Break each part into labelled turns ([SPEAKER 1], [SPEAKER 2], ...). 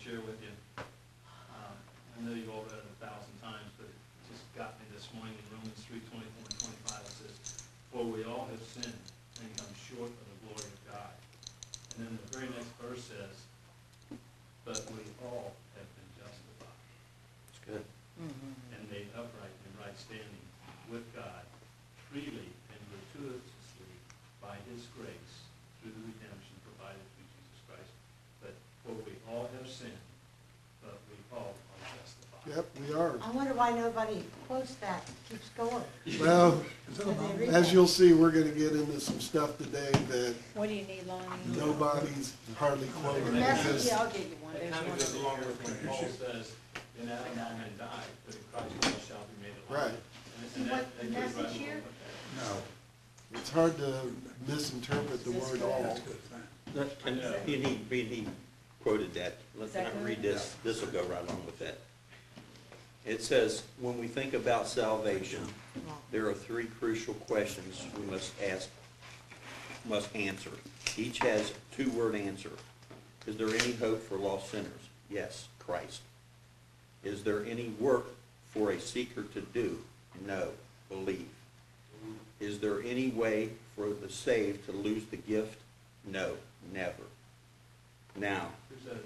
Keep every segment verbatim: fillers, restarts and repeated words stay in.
[SPEAKER 1] share with you. Um, I know you've all read it a thousand times, but it just got me this morning in Romans three, twenty-four and twenty-five. It says, for we all have sinned and come short of the glory of God. And then the very next verse says, but we all have been justified.
[SPEAKER 2] That's good.
[SPEAKER 3] Mm-hmm.
[SPEAKER 1] And made upright in right standing with God freely and gratuitously by his grace through the redemption provided through Jesus Christ. But for we all have sinned, but we all are justified.
[SPEAKER 4] Yep, we are.
[SPEAKER 3] I wonder why nobody quotes that, keeps going.
[SPEAKER 4] Well,
[SPEAKER 3] When they read
[SPEAKER 4] as
[SPEAKER 3] that.
[SPEAKER 4] you'll see, we're gonna get into some stuff today that
[SPEAKER 5] What do you need, Lonnie?
[SPEAKER 4] nobody's hardly
[SPEAKER 3] The
[SPEAKER 4] quoting.
[SPEAKER 3] message,
[SPEAKER 4] because-
[SPEAKER 3] yeah, I'll get you one.
[SPEAKER 1] It
[SPEAKER 3] There's
[SPEAKER 1] kind
[SPEAKER 3] one.
[SPEAKER 1] of goes along with when Paul says, in Adam all men died, but in Christ all shall be made alive.
[SPEAKER 4] Right.
[SPEAKER 1] And-
[SPEAKER 3] See
[SPEAKER 1] and
[SPEAKER 3] what
[SPEAKER 1] that- that
[SPEAKER 3] the
[SPEAKER 1] goes right
[SPEAKER 3] message
[SPEAKER 1] along
[SPEAKER 3] here?
[SPEAKER 1] with that.
[SPEAKER 2] No.
[SPEAKER 4] It's hard to misinterpret the word all.
[SPEAKER 2] That- And he, he, he quoted that. Let
[SPEAKER 5] Is that
[SPEAKER 2] me
[SPEAKER 5] good?
[SPEAKER 2] read this. This will go right along with that. It says, when we think about salvation, there are three crucial questions we must ask, must answer. Each has a two-word answer. Is there any hope for lost sinners? Yes, Christ. Is there any work for a seeker to do? No, believe. Is there any way for the saved to lose the gift? No, never. Now,
[SPEAKER 1] Who's that,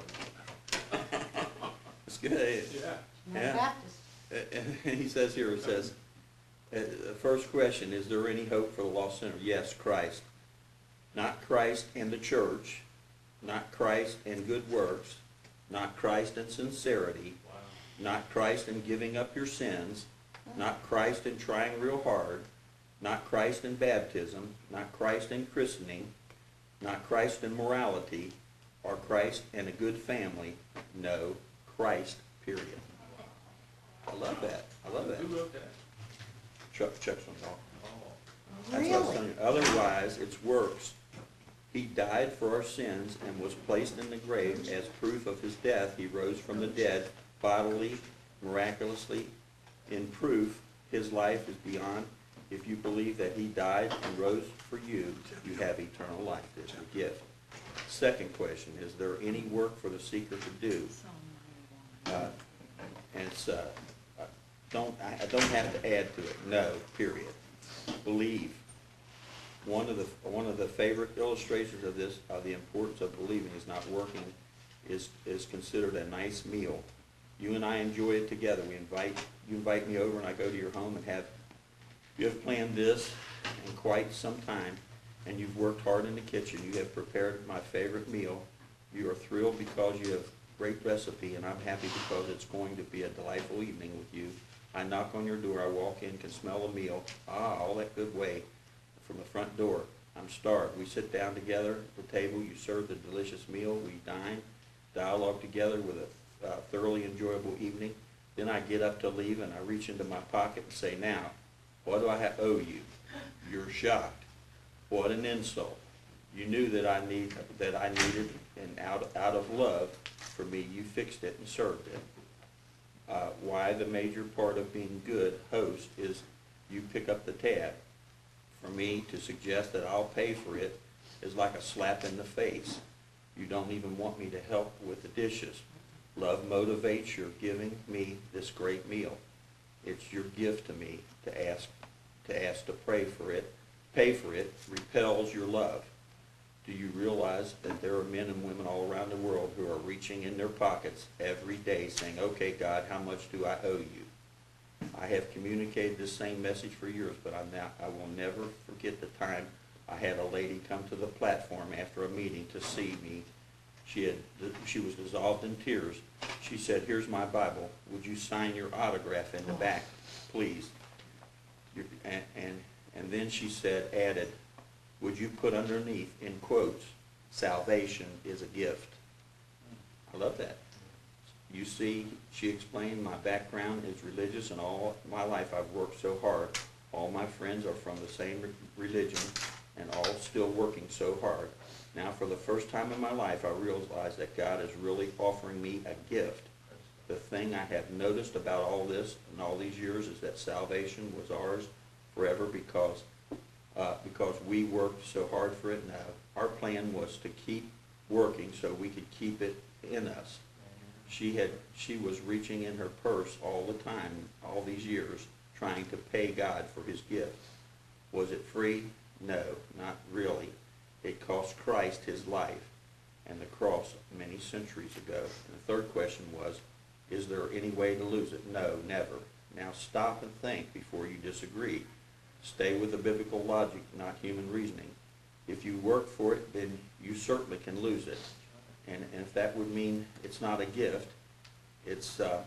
[SPEAKER 1] Ebro?
[SPEAKER 2] it's good.
[SPEAKER 1] Yeah.
[SPEAKER 3] Not
[SPEAKER 2] Yeah.
[SPEAKER 3] Baptist.
[SPEAKER 2] Uh, He says here, it says, uh, the first question, is there any hope for the lost sinner? Yes, Christ. Not Christ and the church, not Christ and good works, not Christ and sincerity,
[SPEAKER 1] Wow.
[SPEAKER 2] not Christ in giving up your sins, not Christ in trying real hard, not Christ in baptism, not Christ in christening, not Christ in morality, or Christ in a good family. No, Christ, period. I love that. I love that.
[SPEAKER 1] Who wrote that?
[SPEAKER 2] Chuck, Chuck's on all.
[SPEAKER 1] Oh.
[SPEAKER 2] That's what I was
[SPEAKER 3] Really?
[SPEAKER 2] telling you. Otherwise, it's works. He died for our sins and was placed in the grave as proof of his death. He rose from the dead bodily, miraculously. In proof, his life is beyond. If you believe that he died and rose for you, you have eternal life. It's a gift. Second question, is there any work for the seeker to do?
[SPEAKER 5] Psalm
[SPEAKER 2] Uh, and it's, uh, uh, don't, I I don't have to add to it. No, period. Believe. One of the, one of the favorite illustrations of this, of the importance of believing is not working, is, is considered a nice meal. You and I enjoy it together. We invite, you invite me over and I go to your home and have, you have planned this in quite some time, and you've worked hard in the kitchen. You have prepared my favorite meal. You are thrilled because you have great recipe, and I'm happy because it's going to be a delightful evening with you. I knock on your door, I walk in, can smell a meal, ah, all that good way from the front door. I'm starved. We sit down together at the table, you serve the delicious meal, we dine, dialogue together with a uh, thoroughly enjoyable evening. Then I get up to leave and I reach into my pocket and say, now, what do I ha- owe you? You're shocked. What an insult. You knew that I need that I needed, and out out of love for me, you fixed it and served it. Uh, why the major part of being good host is you pick up the tab. For me to suggest that I'll pay for it is like a slap in the face. You don't even want me to help with the dishes. Love motivates your giving me this great meal. It's your gift to me to ask to ask to pray for it, pay for it, repels your love. Do you realize that there are men and women all around the world who are reaching in their pockets every day saying, okay, God, how much do I owe you? I have communicated this same message for years, but I'm now, I will never forget the time I had a lady come to the platform after a meeting to see me. She had, she was dissolved in tears. She said, here's my Bible. Would you sign your autograph in the back, please? You're, and, and, and then she said, added, would you put underneath, in quotes, salvation is a gift. I love that. You see, she explained, my background is religious, and all my life I've worked so hard. All my friends are from the same religion, and all still working so hard. Now, for the first time in my life, I realize that God is really offering me a gift. The thing I have noticed about all this and all these years is that salvation was ours forever because uh, because we worked so hard for it. Now, our plan was to keep working so we could keep it in us. she had, she was reaching in her purse all the time, all these years, trying to pay God for his gift. Was it free? No, not really. It cost Christ his life and the cross many centuries ago. And the third question was, is there any way to lose it? No, never. Now stop and think before you disagree. Stay with the biblical logic, not human reasoning. If you work for it, then you certainly can lose it. And, and if that would mean it's not a gift, it's, uh,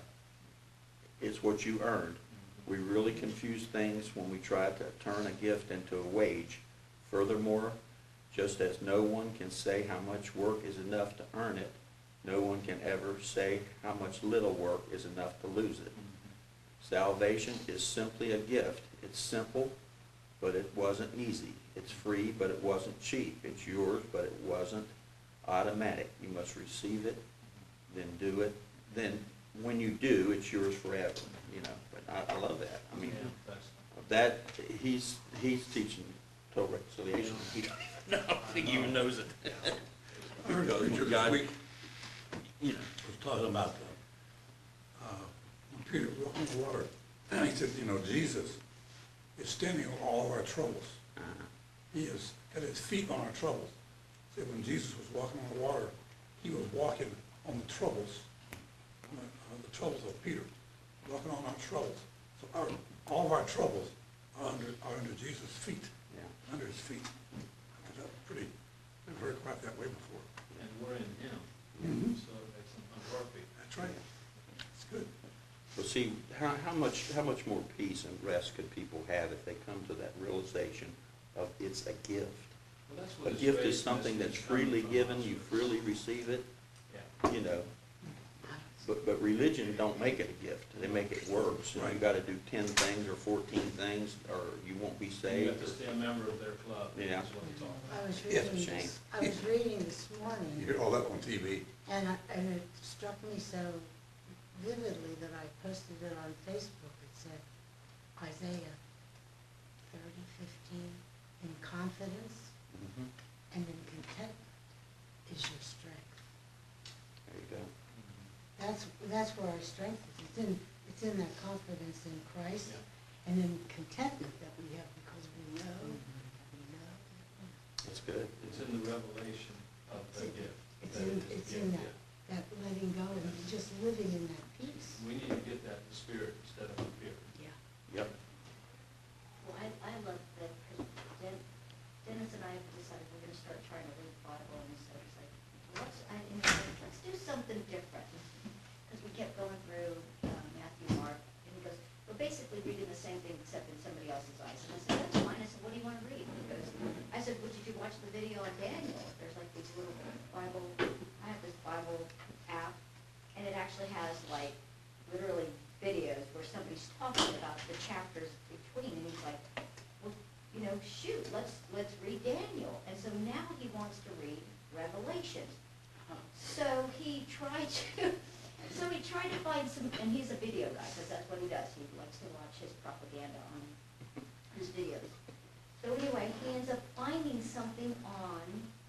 [SPEAKER 2] it's what you earned. We really confuse things when we try to turn a gift into a wage. Furthermore, just as no one can say how much work is enough to earn it, no one can ever say how much little work is enough to lose it. Salvation is simply a gift. It's simple, but it wasn't easy. It's free, but it wasn't cheap. It's yours, but it wasn't automatic. You must receive it, then do it. Then when you do, it's yours forever, you know. But I, I love that. I mean,
[SPEAKER 1] Yeah, that's-
[SPEAKER 2] that, he's, he's teaching total reconciliation. He don't even know, I don't think he even knows it.
[SPEAKER 6] I heard a preacher this
[SPEAKER 2] God,
[SPEAKER 6] week
[SPEAKER 2] You know,
[SPEAKER 6] was talking about, uh, uh, when Peter was walking on the water, and he said, you know, Jesus is standing on all of our troubles.
[SPEAKER 2] uh-huh.
[SPEAKER 6] He has got his feet on our troubles. He said when Jesus was walking on the water, he was walking on the troubles, on the, on the troubles of Peter, walking on our troubles. So our, all of our troubles are under, are under Jesus' feet,
[SPEAKER 2] Yeah.
[SPEAKER 6] under his feet. I thought that was pretty, never heard it quite that way before.
[SPEAKER 1] And we're in him,
[SPEAKER 6] Mhm.
[SPEAKER 1] so it makes him unworthy.
[SPEAKER 6] That's right. It's good.
[SPEAKER 2] Well, see, how, how much, how much more peace and rest could people have if they come to that realization of it's a gift?
[SPEAKER 1] Well, that's
[SPEAKER 2] A
[SPEAKER 1] what his
[SPEAKER 2] gift is
[SPEAKER 1] grace
[SPEAKER 2] something
[SPEAKER 1] message
[SPEAKER 2] that's
[SPEAKER 1] is coming
[SPEAKER 2] freely
[SPEAKER 1] from
[SPEAKER 2] given,
[SPEAKER 1] us.
[SPEAKER 2] you freely receive it,
[SPEAKER 1] Yeah.
[SPEAKER 2] you know. But, but religion don't make it a gift, they make it work. So you
[SPEAKER 6] Right.
[SPEAKER 2] gotta do ten things or fourteen things, or you won't be
[SPEAKER 1] You
[SPEAKER 2] saved.
[SPEAKER 1] have to stay a member of their club, is
[SPEAKER 2] Yeah.
[SPEAKER 1] what it's all
[SPEAKER 3] I
[SPEAKER 1] about.
[SPEAKER 3] was
[SPEAKER 6] Yes,
[SPEAKER 3] reading
[SPEAKER 2] shame.
[SPEAKER 3] this, I was reading this
[SPEAKER 6] You
[SPEAKER 3] morning,
[SPEAKER 6] hear all that on T V.
[SPEAKER 3] and I, and it struck me so vividly that I posted it on Facebook. It said, Isaiah thirty fifteen, in confidence
[SPEAKER 2] Mhm.
[SPEAKER 3] and in contentment is your strength.
[SPEAKER 2] There you go.
[SPEAKER 3] That's, that's where our strength is. It's in, it's in that confidence in Christ
[SPEAKER 1] Yeah.
[SPEAKER 3] and in contentment that we have because we know, we know.
[SPEAKER 2] That's good.
[SPEAKER 1] It's in the revelation of the
[SPEAKER 3] It's-
[SPEAKER 1] gift.
[SPEAKER 3] It's
[SPEAKER 1] that
[SPEAKER 3] in,
[SPEAKER 1] it is a
[SPEAKER 3] it's
[SPEAKER 1] gift,
[SPEAKER 3] in that,
[SPEAKER 1] yeah.
[SPEAKER 3] that letting go and just living in that peace.
[SPEAKER 1] We need to get that in the spirit instead of up here.
[SPEAKER 3] Yeah.
[SPEAKER 2] Yep.
[SPEAKER 7] Well, I, I love that, because Den- Dennis and I have decided we're gonna start trying to read the Bible, and so it's like, let's, I, you know, let's do something different. Because we kept going through, um, Matthew, Mark, and he goes, we're basically reading the same thing except in somebody else's eyes. And I said, that's fine. I said, what do you wanna read? He goes, I said, well, did you watch the video on Daniel? There's like these little Bible, I have this Bible app, and it actually has like, literally videos where somebody's talking about the chapters between, and he's like, well, you know, shoot, let's, let's read Daniel. And so now he wants to read Revelations. So he tried to, so he tried to find some, and he's a video guy, because that's what he does. He likes to watch his propaganda on his videos. So anyway, he ends up finding something on,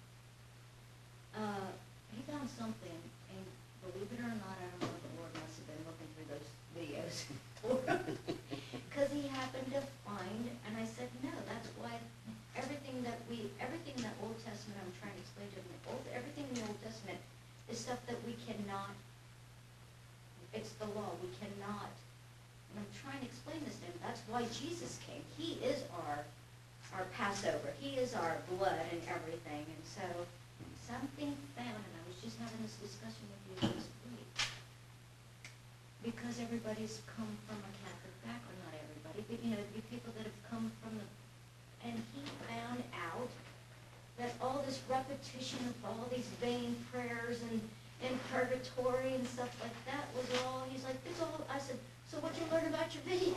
[SPEAKER 7] uh, he found something, and believe it or not, I don't know if the Lord must have been looking through those videos for him. Because he happened to find, and I said, no, that's why everything that we, everything in the Old Testament, I'm trying to explain to him, the old, everything in the Old Testament is stuff that we cannot, it's the law, we cannot, and I'm trying to explain this to him, that's why Jesus came. He is our, our Passover, he is our blood and everything, and so something found, and I was just having this discussion with you this week, because everybody's come from a Catholic background, not everybody, but you know, the people that have come from the, and he found out that all this repetition of all these vain prayers and, and purgatory and stuff like that was all, he's like, it's all, I said, so what'd you learn about your video?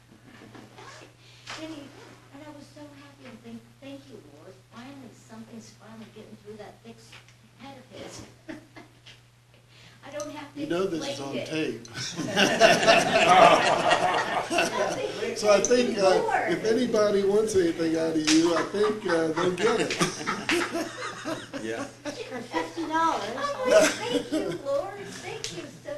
[SPEAKER 7] And he, and I was so happy and think, thank you, Lord, finally, something's finally getting through that thick head of his. I don't have to
[SPEAKER 4] You know this is on
[SPEAKER 7] explain
[SPEAKER 4] tape.
[SPEAKER 7] it.
[SPEAKER 4] So I think, uh,
[SPEAKER 7] Lord.
[SPEAKER 4] if anybody wants anything out of you, I think, uh, they'll get it.
[SPEAKER 2] Yeah.
[SPEAKER 3] For fifty dollars.
[SPEAKER 7] I'm like, thank you, Lord, thank you so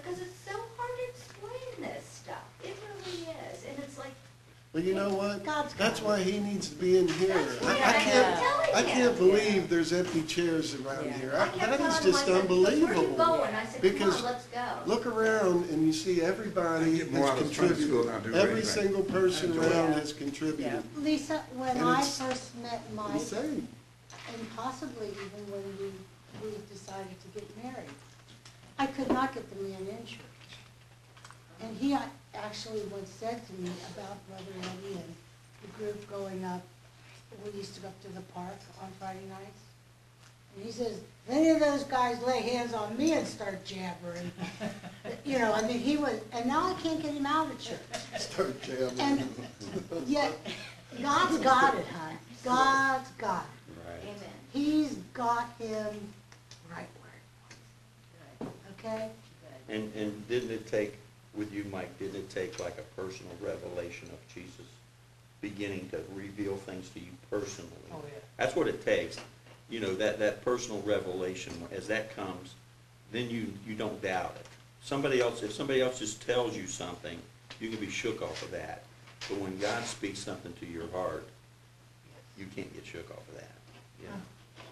[SPEAKER 4] But you know what?
[SPEAKER 3] God's
[SPEAKER 4] That's
[SPEAKER 3] got
[SPEAKER 4] why he needs to be in here.
[SPEAKER 7] That's what
[SPEAKER 4] I, I
[SPEAKER 7] I
[SPEAKER 4] can't,
[SPEAKER 7] kept telling
[SPEAKER 4] I
[SPEAKER 7] him.
[SPEAKER 4] can't believe there's empty chairs around
[SPEAKER 5] Yeah.
[SPEAKER 4] here.
[SPEAKER 7] I
[SPEAKER 4] I-
[SPEAKER 7] kept
[SPEAKER 4] That
[SPEAKER 7] telling
[SPEAKER 4] is
[SPEAKER 7] him, I
[SPEAKER 4] just
[SPEAKER 7] said, "Because where you
[SPEAKER 4] unbelievable.
[SPEAKER 7] going?" I said, "Come
[SPEAKER 4] Because
[SPEAKER 7] on, let's go."
[SPEAKER 4] Look around and you see
[SPEAKER 6] I
[SPEAKER 4] everybody
[SPEAKER 6] get more out
[SPEAKER 4] has
[SPEAKER 6] of Sunday school than I
[SPEAKER 4] contributed.
[SPEAKER 6] do
[SPEAKER 4] Every
[SPEAKER 6] anything.
[SPEAKER 4] single person
[SPEAKER 6] I enjoy
[SPEAKER 3] it.
[SPEAKER 4] around
[SPEAKER 3] Yeah.
[SPEAKER 4] has contributed.
[SPEAKER 3] Lisa, when
[SPEAKER 4] And
[SPEAKER 3] I
[SPEAKER 4] it's
[SPEAKER 3] first met Mike,
[SPEAKER 4] Insane.
[SPEAKER 3] and possibly even when we, we decided to get married, I could not get the man in church. And he a- actually once said to me about Brother Eddie and the group going up, we used to go up to the park on Friday nights. And he says, if any of those guys lay hands on me and start jabbering, you know, I mean, he was, and now I can't get him out of church.
[SPEAKER 4] Start jamming.
[SPEAKER 3] And yet, God's got it, hon. God's got it.
[SPEAKER 2] Right.
[SPEAKER 7] Amen.
[SPEAKER 3] He's got him right where he wants, okay?
[SPEAKER 2] And, and didn't it take, with you, Mike, didn't it take like a personal revelation of Jesus beginning to reveal things to you personally?
[SPEAKER 3] Oh, yeah.
[SPEAKER 2] That's what it takes. You know, that, that personal revelation, as that comes, then you, you don't doubt it. Somebody else, if somebody else just tells you something, you can be shook off of that. But when God speaks something to your heart, you can't get shook off of that, you know?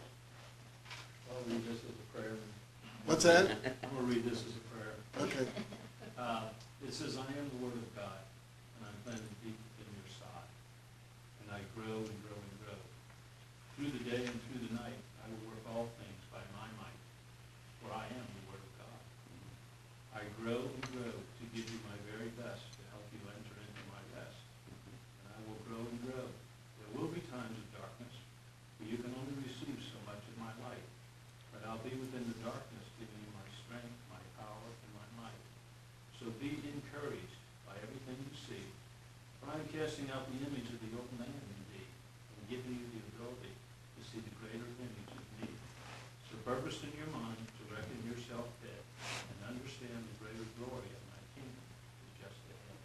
[SPEAKER 1] I'll read this as a prayer.
[SPEAKER 4] What's that?
[SPEAKER 1] I'm gonna read this as a prayer.
[SPEAKER 4] Okay.
[SPEAKER 1] Uh, It says, "I am the Word of God, and I'm planted deep in your side, and I grow and grow and grow. Through the day and through the night, I will work all things by my might, for I am the Word of God. I grow and grow to give you my very best to help you enter into my rest. And I will grow and grow. There will be times of darkness, but you can only receive so much of my light. But I'll be within the darkness, giving you my strength, my power, and my might. So be encouraged by everything you see, for I am casting out the image of the old man in thee, and giving you the ability to see the greater image of me. So purpose in your mind to reckon yourself dead, and understand the greater glory of my kingdom is just ahead."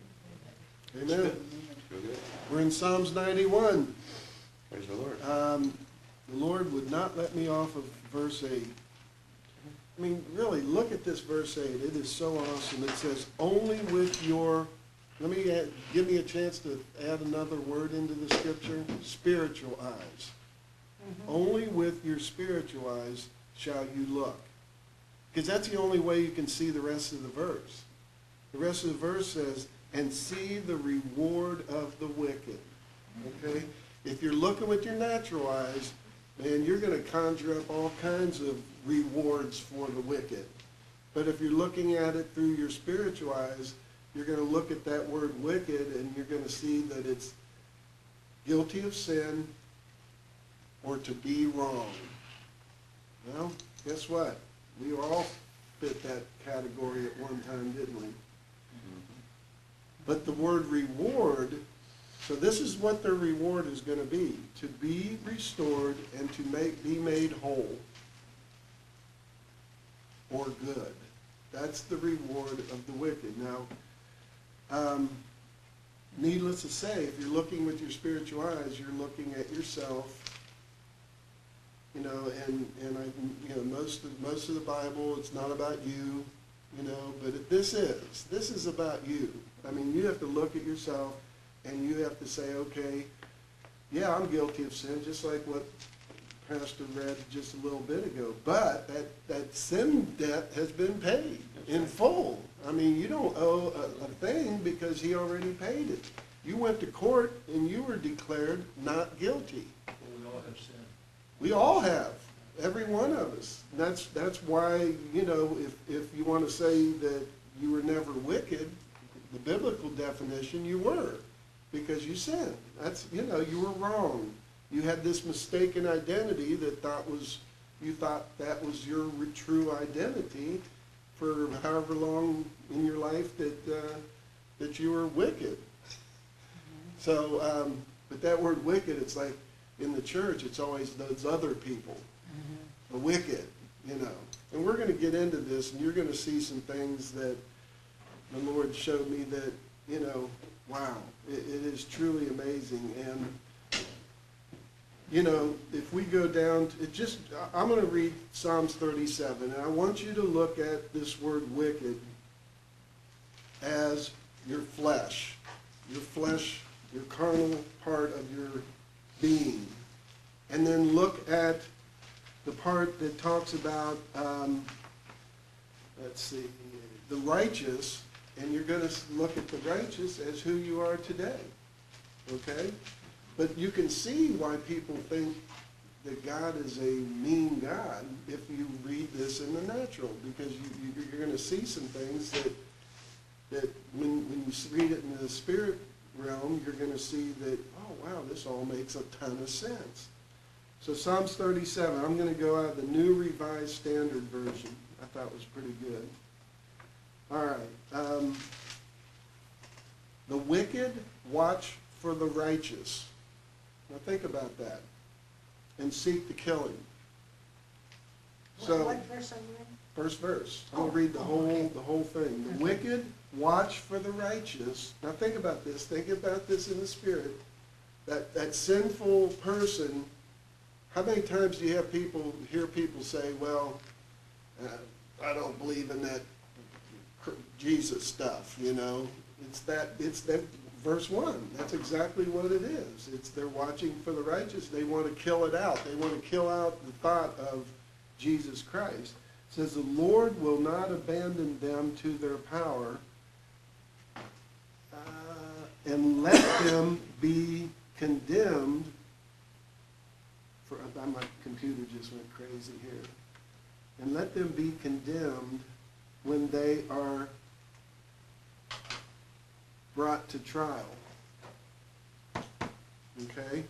[SPEAKER 4] Amen.
[SPEAKER 2] Feel good?
[SPEAKER 4] We're in Psalms ninety-one.
[SPEAKER 2] Praise the Lord.
[SPEAKER 4] Um, the Lord would not let me off of verse eight. I mean, really, look at this verse eight. It is so awesome. It says, only with your, let me add, give me a chance to add another word into the scripture, spiritual eyes. Only with your spiritual eyes shall you look. Because that's the only way you can see the rest of the verse. The rest of the verse says, and see the reward of the wicked. Okay? If you're looking with your natural eyes, man, you're going to conjure up all kinds of rewards for the wicked. But if you're looking at it through your spiritual eyes, you're going to look at that word wicked and you're going to see that it's guilty of sin or to be wrong. Well, guess what? We all fit that category at one time, didn't we? But the word reward, so this is what their reward is going to be, to be restored and to make, be made whole or good. That's the reward of the wicked. Now, um, needless to say, if you're looking with your spiritual eyes, you're looking at yourself, you know, and, and I, you know, most of, most of the Bible, it's not about you, you know, but it, this is, this is about you. I mean, you have to look at yourself and you have to say, okay, yeah, I'm guilty of sin, just like what Pastor read just a little bit ago. But that, that sin debt has been paid in full. I mean, you don't owe a, a thing because he already paid it. You went to court and you were declared not guilty.
[SPEAKER 1] Well, we all have sinned.
[SPEAKER 4] We all have, every one of us. And that's, that's why, you know, if, if you want to say that you were never wicked, the biblical definition, you were, because you sinned. That's, you know, you were wrong. You had this mistaken identity that thought was, you thought that was your true identity for however long in your life that, uh, that you were wicked. So, um, but that word wicked, it's like in the church, it's always those other people, the wicked, you know. And we're going to get into this, and you're going to see some things that the Lord showed me that, you know, wow, it, it is truly amazing. And, you know, if we go down, to, it just, I'm going to read Psalms thirty-seven, and I want you to look at this word wicked as your flesh, your flesh your carnal part of your being. And then look at the part that talks about, um, let's see, the righteous, and you're going to look at the righteous as who you are today, okay? But you can see why people think that God is a mean God if you read this in the natural, because you, you, you're going to see some things that, that when, when you read it in the spirit realm, you're going to see that, oh, wow, this all makes a ton of sense. So Psalms thirty-seven, I'm going to go out of the New Revised Standard Version. I thought was pretty good. All right. Um, the wicked watch for the righteous. Now think about that. And seek to kill him.
[SPEAKER 3] What,
[SPEAKER 4] So,
[SPEAKER 3] what verse are you in?
[SPEAKER 4] first verse. I'm going to
[SPEAKER 3] Oh,
[SPEAKER 4] read the
[SPEAKER 3] oh,
[SPEAKER 4] whole,
[SPEAKER 3] okay.
[SPEAKER 4] the whole thing. The
[SPEAKER 3] Okay.
[SPEAKER 4] wicked watch for the righteous. Now think about this. Think about this in the spirit. That, that sinful person, how many times do you have people, hear people say, well, uh, I don't believe in that Jesus stuff, you know? It's that, it's that, verse one, that's exactly what it is. It's they're watching for the righteous. They want to kill it out. They want to kill out the thought of Jesus Christ. It says, the Lord will not abandon them to their power, uh, and let them be condemned. For, my computer just went crazy here. And let them be condemned when they are brought to trial. Okay?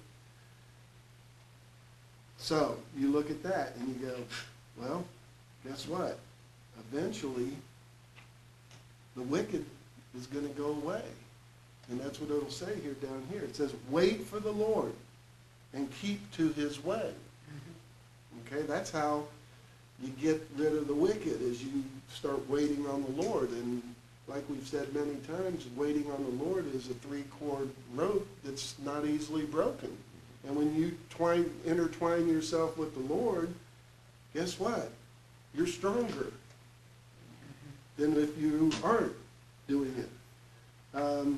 [SPEAKER 4] So, you look at that and you go, well, guess what? Eventually, the wicked is going to go away. And that's what it'll say here down here. It says, wait for the Lord and keep to his way. Okay? That's how you get rid of the wicked, as you start waiting on the Lord. And like we've said many times, waiting on the Lord is a three-chord rope that's not easily broken. And when you twine, intertwine yourself with the Lord, guess what? You're stronger than if you aren't doing it. Um,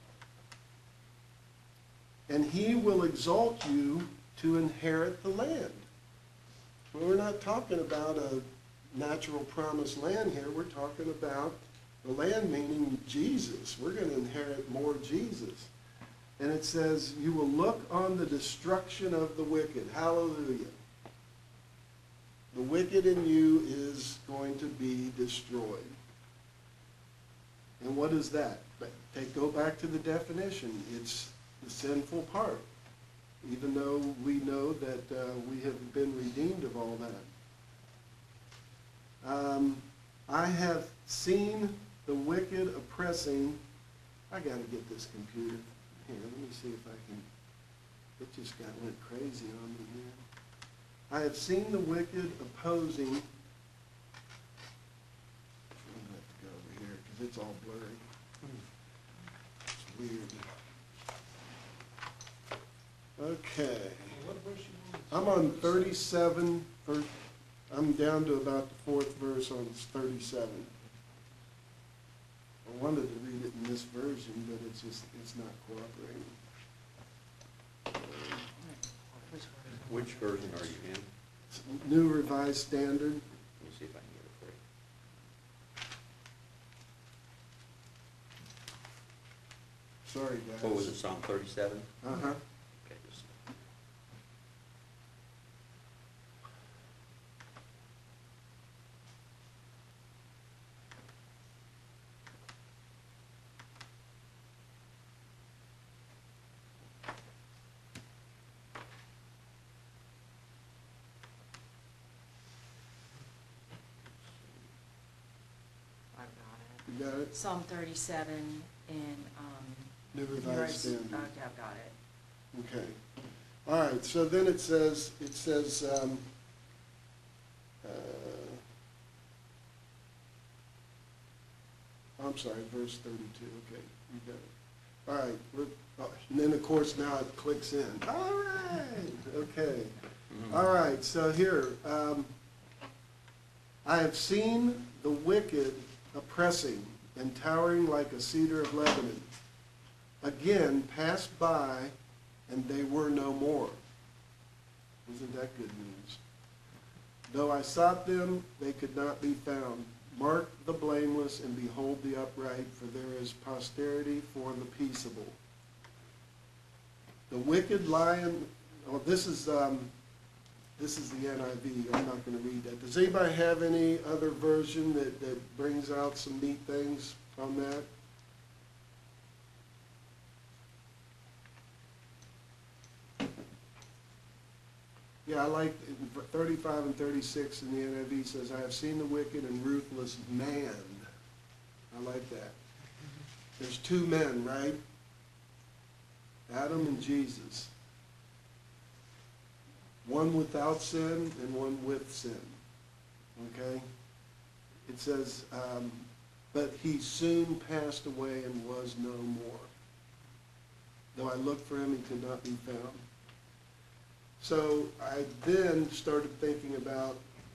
[SPEAKER 4] and he will exalt you to inherit the land. Well, we're not talking about a natural promised land here. We're talking about the land meaning Jesus. We're going to inherit more Jesus. And it says, you will look on the destruction of the wicked. Hallelujah. The wicked in you is going to be destroyed. And what is that? Take, go back to the definition. It's the sinful part. Even though we know that uh, we have been redeemed of all that. Um, I have seen the wicked oppressing. I got to get this computer. Here, let me see if I can. It just got went crazy on me here. I have seen the wicked opposing. I'm going to have to go over here because it's all blurry. It's weird. Okay. I'm on thirty-seven, verse, I'm down to about the fourth verse on thirty-seven. I wanted to read it in this version, but it's just, it's not cooperating.
[SPEAKER 2] Which version are you in?
[SPEAKER 4] It's New Revised Standard.
[SPEAKER 2] Let me see if I can get it for you.
[SPEAKER 4] Sorry, guys.
[SPEAKER 2] What was it, Psalm thirty-seven?
[SPEAKER 4] Uh-huh.
[SPEAKER 2] Okay, just.
[SPEAKER 5] I've got
[SPEAKER 4] You got
[SPEAKER 5] it.
[SPEAKER 4] it?
[SPEAKER 5] Psalm thirty-seven in, um.
[SPEAKER 4] New Revised
[SPEAKER 5] Revised-
[SPEAKER 4] Standard.
[SPEAKER 5] Okay, I've got it.
[SPEAKER 4] Okay. All right, so then it says, it says, um, uh, I'm sorry, verse thirty-two, okay, you got it. All right, we're, oh, and then of course now it clicks in. All right, okay. All right, so here, um, I have seen the wicked oppressing and towering like a cedar of Lebanon. again passed by, and they were no more. Isn't that good news? Though I sought them, they could not be found. Mark the blameless and behold the upright, for there is posterity for the peaceable. The wicked lion, oh, this is, um, this is the N I V. I'm not going to read that. Does anybody have any other version that, that brings out some neat things on that? Yeah, I like thirty-five and thirty-six in the N I V says, I have seen the wicked and ruthless man. I like that. There's two men, right? Adam and Jesus. One without sin and one with sin. Okay? It says, um, but he soon passed away and was no more. Though I looked for him, he could not be found. So I then started thinking about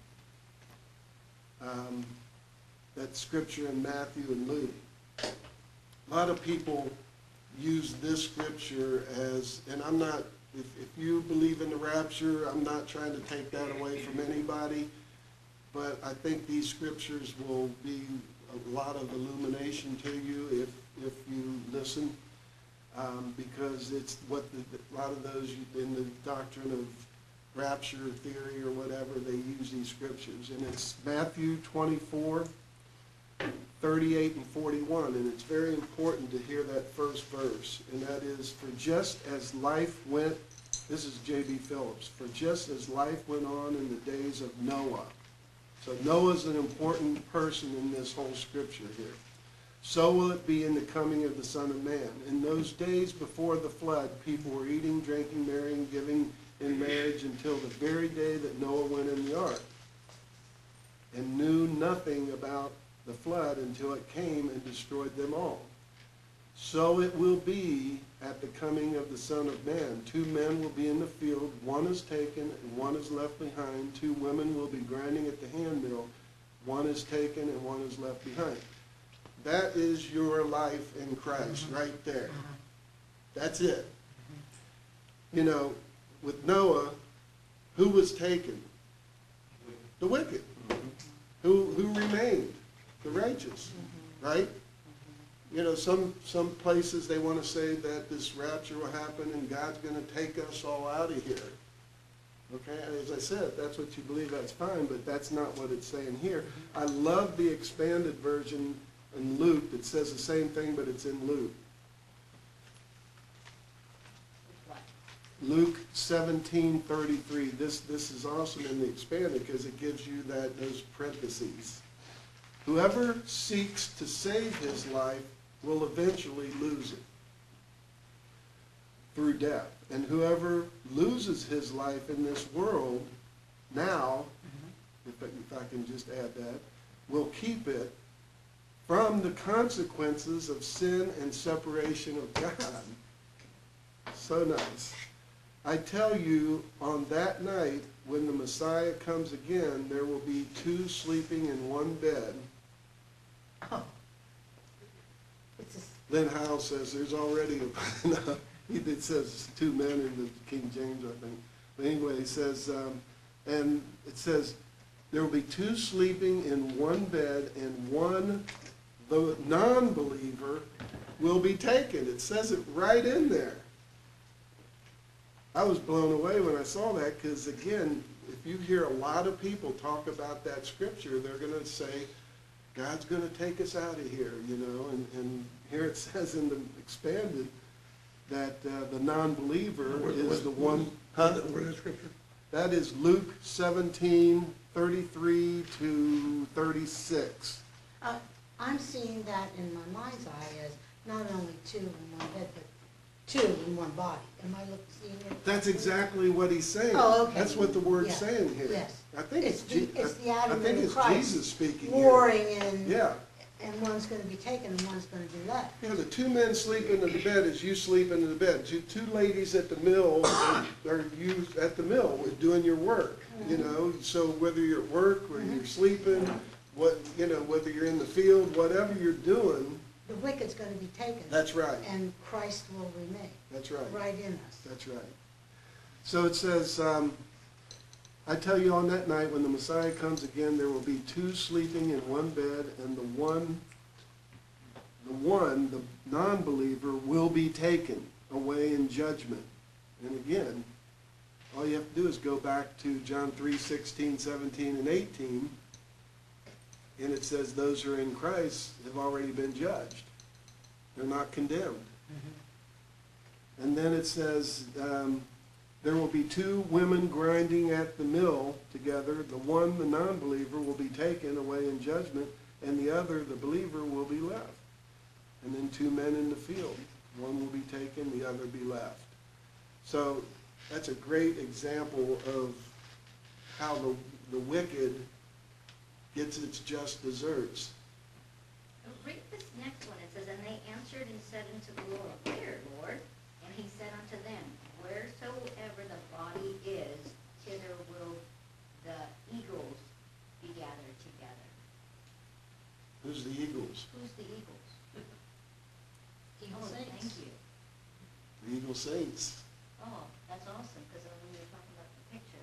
[SPEAKER 4] um, that scripture in Matthew and Luke. A lot of people use this scripture as, and I'm not, if, if you believe in the rapture, I'm not trying to take that away from anybody, but I think these scriptures will be a lot of illumination to you if, if you listen. Um, because it's what the, a lot of those in the doctrine of rapture theory or whatever, they use these scriptures. And it's Matthew twenty-four, thirty-eight and forty-one. And it's very important to hear that first verse. And that is, for just as life went, this is J B Phillips, for just as life went on in the days of Noah. So Noah's an important person in this whole scripture here. So will it be in the coming of the Son of Man. In those days before the flood, people were eating, drinking, marrying, giving in marriage until the very day that Noah went in the ark, and knew nothing about the flood until it came and destroyed them all. So it will be at the coming of the Son of Man. Two men will be in the field, one is taken and one is left behind. Two women will be grinding at the handmill, one is taken and one is left behind. That is your life in Christ, mm-hmm. right there. Mm-hmm. That's it. Mm-hmm. You know, with Noah, who was taken? The wicked. Mm-hmm. Who who remained? The righteous, mm-hmm. right? Mm-hmm. You know, some some places they want to say that this rapture will happen and God's going to take us all out of here. Okay, as I said, if that's what you believe, that's fine, but that's not what it's saying here. Mm-hmm. I love the expanded version in Luke that says the same thing, but it's in Luke. Luke seventeen thirty-three. This this is awesome in the expanded because it gives you that those parentheses. Whoever seeks to save his life will eventually lose it through death. And whoever loses his life in this world now, mm-hmm. if, I, if I can just add that, will keep it from the consequences of sin and separation of God. So nice. I tell you, on that night, when the Messiah comes again, there will be two sleeping in one bed.
[SPEAKER 3] Oh. It's just...
[SPEAKER 4] Lynn Howe says there's already, a, no, it says two men in the King James, I think. But anyway, it says, um, and it says, there will be two sleeping in one bed, and one, the non-believer, will be taken. It says it right in there. I was blown away when I saw that because, again, if you hear a lot of people talk about that scripture, they're going to say, God's going to take us out of here, you know, and, and here it says in the expanded that uh, the non-believer
[SPEAKER 6] where,
[SPEAKER 4] is
[SPEAKER 6] where,
[SPEAKER 4] the one.
[SPEAKER 6] Huh? Where is scripture?
[SPEAKER 4] That is Luke seventeen, thirty-three to thirty-six.
[SPEAKER 3] Uh, I'm seeing that in my mind's eye as not only two in one bed, but two in one body. Am I looking, seeing it?
[SPEAKER 4] That's exactly what he's saying.
[SPEAKER 3] Oh, okay.
[SPEAKER 4] That's what the word's
[SPEAKER 3] Yeah.
[SPEAKER 4] saying here.
[SPEAKER 3] Yes.
[SPEAKER 4] I think it's,
[SPEAKER 3] It's the-
[SPEAKER 4] Je-
[SPEAKER 3] it's the
[SPEAKER 4] I-
[SPEAKER 3] Adam
[SPEAKER 4] I think
[SPEAKER 3] and
[SPEAKER 4] it's
[SPEAKER 3] Christ
[SPEAKER 4] Jesus speaking
[SPEAKER 3] warring
[SPEAKER 4] here.
[SPEAKER 3] in,
[SPEAKER 4] Yeah.
[SPEAKER 3] and one's going to be taken and one's going to be left.
[SPEAKER 4] Yeah, the two men sleeping in the bed is you sleeping in the bed. Two, two ladies at the mill are, are you at the mill doing your work, you know? So whether you're at work, whether you're sleeping, what, you know, whether you're in the field, whatever you're doing,
[SPEAKER 3] the wicked's gonna be taken.
[SPEAKER 4] That's right.
[SPEAKER 3] And Christ will remain,
[SPEAKER 4] That's right.
[SPEAKER 3] right in us.
[SPEAKER 4] That's right. So it says, um, I tell you on that night when the Messiah comes again, there will be two sleeping in one bed, and the one, the one, the non-believer, will be taken away in judgment. And again, all you have to do is go back to John three, sixteen, seventeen, and eighteen, and it says those who are in Christ have already been judged. They're not condemned. And then it says, um, there will be two women grinding at the mill together. The one, the non-believer, will be taken away in judgment, and the other, the believer, will be left. And then two men in the field. One will be taken, the other be left. So that's a great example of how the, the wicked gets its just deserts.
[SPEAKER 7] Read this next one. It says, and they answered and said unto the Lord, where, Lord? And he said unto them, wheresoever the body is, thither will the eagles be gathered together.
[SPEAKER 4] Who's the Eagles?
[SPEAKER 7] Who's the eagles?
[SPEAKER 3] Eagle
[SPEAKER 7] Oh,
[SPEAKER 3] Saints.
[SPEAKER 7] thank you.
[SPEAKER 4] The Eagle Saints.
[SPEAKER 7] Oh, that's awesome, because when we were talking about the picture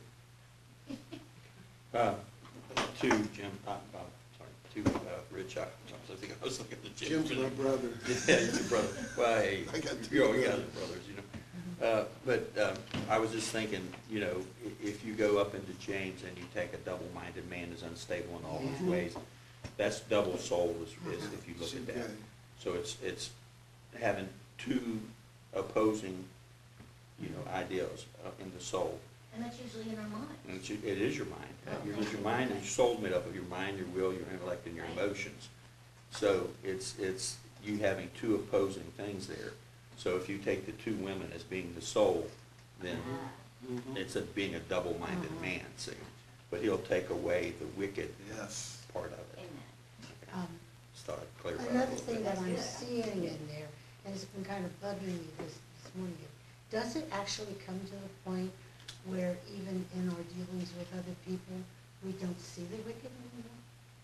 [SPEAKER 4] Yeah.
[SPEAKER 7] there.
[SPEAKER 2] Uh, To Jim, uh, uh, sorry, to uh, Rich, I was thinking, I was looking at Jim.
[SPEAKER 4] Jim's my brother.
[SPEAKER 2] Yeah, he's your brother. Well, hey,
[SPEAKER 4] I got two
[SPEAKER 2] you always got
[SPEAKER 4] brothers.
[SPEAKER 2] brothers, you know. Uh, But um, I was just thinking, you know, i- if you go up into James and you take a double-minded man is unstable in all his
[SPEAKER 3] Yeah.
[SPEAKER 2] ways, that's double soul is, is if you look at that.
[SPEAKER 4] Okay.
[SPEAKER 2] So it's, it's having two opposing, you know, ideas uh, in the soul.
[SPEAKER 7] And that's usually in our mind.
[SPEAKER 2] And it's, it is your mind. Uh,
[SPEAKER 7] Oh,
[SPEAKER 2] Your,
[SPEAKER 7] thank
[SPEAKER 2] your
[SPEAKER 7] you.
[SPEAKER 2] mind and your soul's made up of your mind, your will, your intellect, and your
[SPEAKER 7] Right.
[SPEAKER 2] emotions. So it's, it's you having two opposing things there. So if you take the two women as being the soul, then
[SPEAKER 4] Mhm.
[SPEAKER 2] it's a, being a double-minded
[SPEAKER 3] Uh-huh.
[SPEAKER 2] man, see? But he'll take away the wicked
[SPEAKER 4] Yes.
[SPEAKER 2] part of it.
[SPEAKER 7] Amen.
[SPEAKER 3] Um,
[SPEAKER 2] Start clarifying.
[SPEAKER 3] Another thing that I'm
[SPEAKER 7] That's good.
[SPEAKER 3] seeing in there, and it's been kind of bugging me this, this morning, does it actually come to the point where even in our dealings with other people, we don't see the wicked anymore?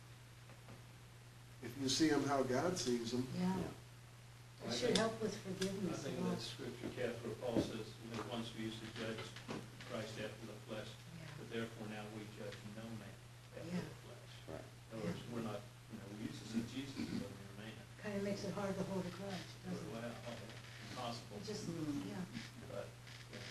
[SPEAKER 4] If you see them how God sees them.
[SPEAKER 3] Yeah,
[SPEAKER 2] Yeah.
[SPEAKER 3] it should help with
[SPEAKER 1] I
[SPEAKER 3] forgiveness
[SPEAKER 1] think
[SPEAKER 3] a lot.
[SPEAKER 1] that scripture, Kath, where Paul says, you know, once we used to judge Christ after the flesh,
[SPEAKER 3] Yeah.
[SPEAKER 1] but therefore now we judge no man after
[SPEAKER 3] Yeah.
[SPEAKER 1] the flesh.
[SPEAKER 2] Right.
[SPEAKER 1] In other words, we're not, you know, we used to see Jesus as a mere man.
[SPEAKER 3] Kind of makes it hard to hold a grudge, doesn't
[SPEAKER 1] Well,
[SPEAKER 3] it?
[SPEAKER 1] impossible,
[SPEAKER 3] It just, yeah.
[SPEAKER 1] but, yeah.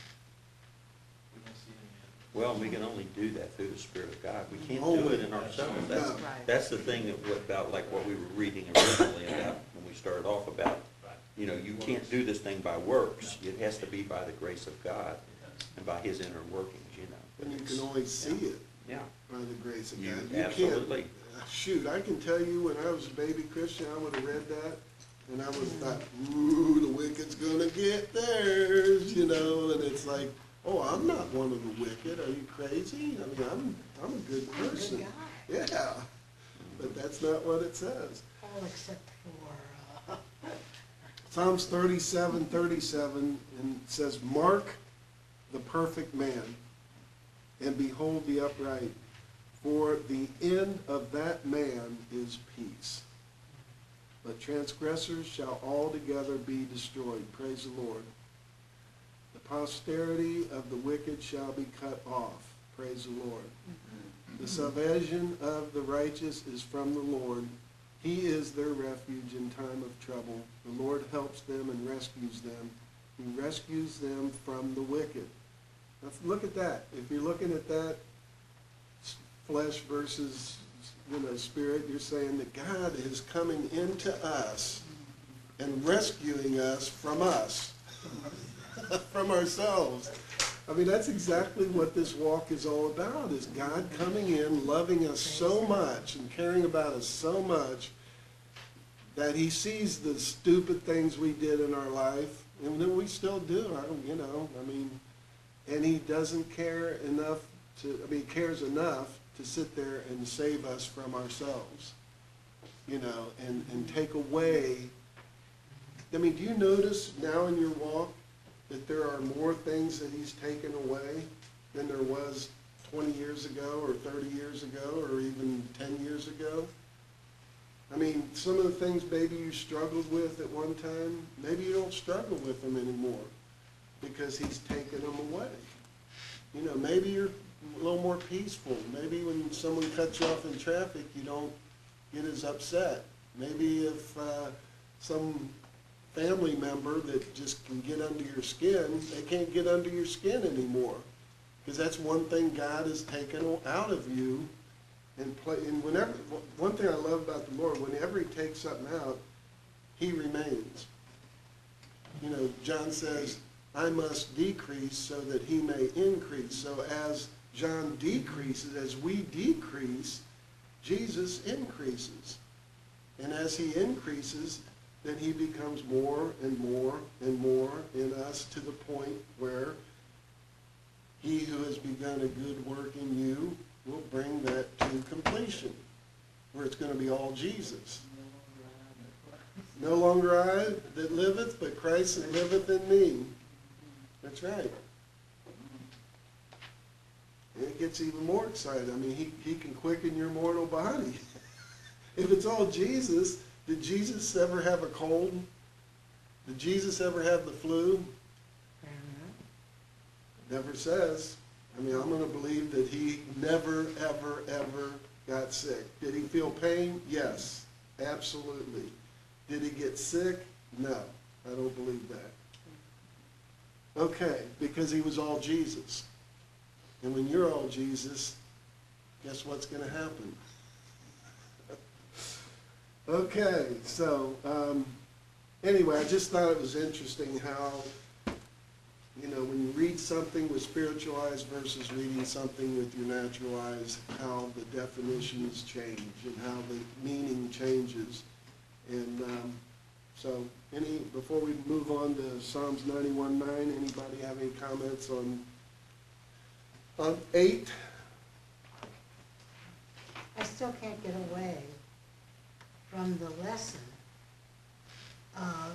[SPEAKER 1] We don't see any man.
[SPEAKER 2] Well, we can only do that through the Spirit of God. We can't do
[SPEAKER 4] Only.
[SPEAKER 2] it in ourselves. That's,
[SPEAKER 4] No.
[SPEAKER 5] Right.
[SPEAKER 2] that's the thing that, what about, like what we were reading originally about, when we started off about,
[SPEAKER 1] Right.
[SPEAKER 2] you know, you can't do this thing by works. It has to be by the grace of God and by His inner workings, you know.
[SPEAKER 4] And you
[SPEAKER 2] It's-
[SPEAKER 4] can only see it
[SPEAKER 2] Yeah,
[SPEAKER 4] by the grace of
[SPEAKER 2] You-
[SPEAKER 4] God. can't-
[SPEAKER 2] absolutely.
[SPEAKER 4] Shoot, I can tell you when I was a baby Christian, I would have read that, and I was like, ooh, the wicked's gonna get theirs, you know, and it's like, oh, I'm not one of the wicked, are you crazy? I mean, I'm, I'm a good
[SPEAKER 3] I'm a
[SPEAKER 4] person.
[SPEAKER 3] good guy.
[SPEAKER 4] Yeah, but that's not what it says.
[SPEAKER 3] All except for, uh,
[SPEAKER 4] Psalms thirty-seven, thirty-seven, and it says, mark the perfect man, and behold the upright, for the end of that man is peace. But transgressors shall altogether be destroyed. Praise the Lord. The posterity of the wicked shall be cut off. Praise the Lord. The salvation of the righteous is from the Lord. He is their refuge in time of trouble. The Lord helps them and rescues them. He rescues them from the wicked. Now, look at that. If you're looking at that, flesh versus, you know, spirit, you're saying that God is coming into us and rescuing us from us, from ourselves. I mean, that's exactly what this walk is all about, is God coming in, loving us so much and caring about us so much that He sees the stupid things we did in our life, and then we still do, I don't, you know, I mean, and He doesn't care enough to, I mean, He cares enough to sit there and save us from ourselves, you know, and, and take away. I mean, do you notice now in your walk that there are more things that He's taken away than there was twenty years ago or thirty years ago or even ten years ago? I mean, some of the things maybe you struggled with at one time, maybe you don't struggle with them anymore because he's taken them away. You know, maybe you're a little more peaceful. Maybe when someone cuts you off in traffic, you don't get as upset. Maybe if uh, some family member that just can get under your skin, they can't get under your skin anymore. Because that's one thing God has taken out of you. And play, and whenever, one thing I love about the Lord, whenever he takes something out, he remains. You know, John says, I must decrease so that he may increase. So as John decreases, as we decrease, Jesus increases. And as he increases, then he becomes more and more and more in us to the point where he who has begun a good work in you will bring that to completion, where it's going to be all Jesus. No longer I that liveth, but Christ that liveth in me. That's right. And it gets even more exciting. I mean, he, he can quicken your mortal body. If it's all Jesus, did Jesus ever have a cold? Did Jesus ever have the flu? Never says. I mean, I'm going to believe that he never, ever, ever got sick. Did he feel pain? Yes, absolutely. Did he get sick? No, I don't believe that. Okay, because he was all Jesus. And when you're all Jesus, guess what's going to happen? Okay, so um, anyway, I just thought it was interesting how, you know, when you read something with spiritual eyes versus reading something with your natural eyes, how the definitions change and how the meaning changes. And um, so, any before we move on to Psalms ninety-one nine, anybody have any comments on on eight?
[SPEAKER 3] I still can't get away from the lesson of,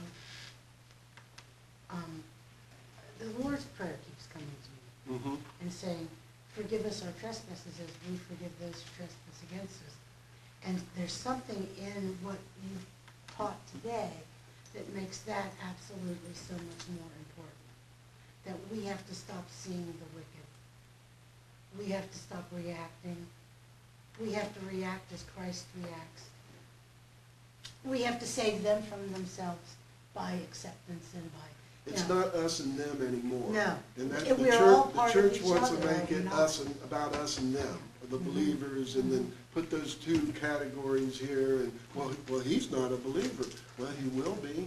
[SPEAKER 3] um, the Lord's Prayer keeps coming to me
[SPEAKER 4] Mm-hmm.
[SPEAKER 3] and saying, forgive us our trespasses as we forgive those who trespass against us. And there's something in what you've taught today that makes that absolutely so much more important. That we have to stop seeing the wicked. We have to stop reacting. We have to react as Christ reacts. We have to save them from themselves by acceptance and by, you
[SPEAKER 4] It's
[SPEAKER 3] know.
[SPEAKER 4] not us and them anymore.
[SPEAKER 3] No.
[SPEAKER 4] And that's
[SPEAKER 3] And
[SPEAKER 4] the
[SPEAKER 3] we're all
[SPEAKER 4] church, the
[SPEAKER 3] part of
[SPEAKER 4] church
[SPEAKER 3] each
[SPEAKER 4] wants to
[SPEAKER 3] other,
[SPEAKER 4] make
[SPEAKER 3] are we
[SPEAKER 4] it
[SPEAKER 3] not?
[SPEAKER 4] us and, about us and them, the
[SPEAKER 3] Mhm.
[SPEAKER 4] believers, and then put those two categories here, and, well, well, he's not a believer. Well, he will be.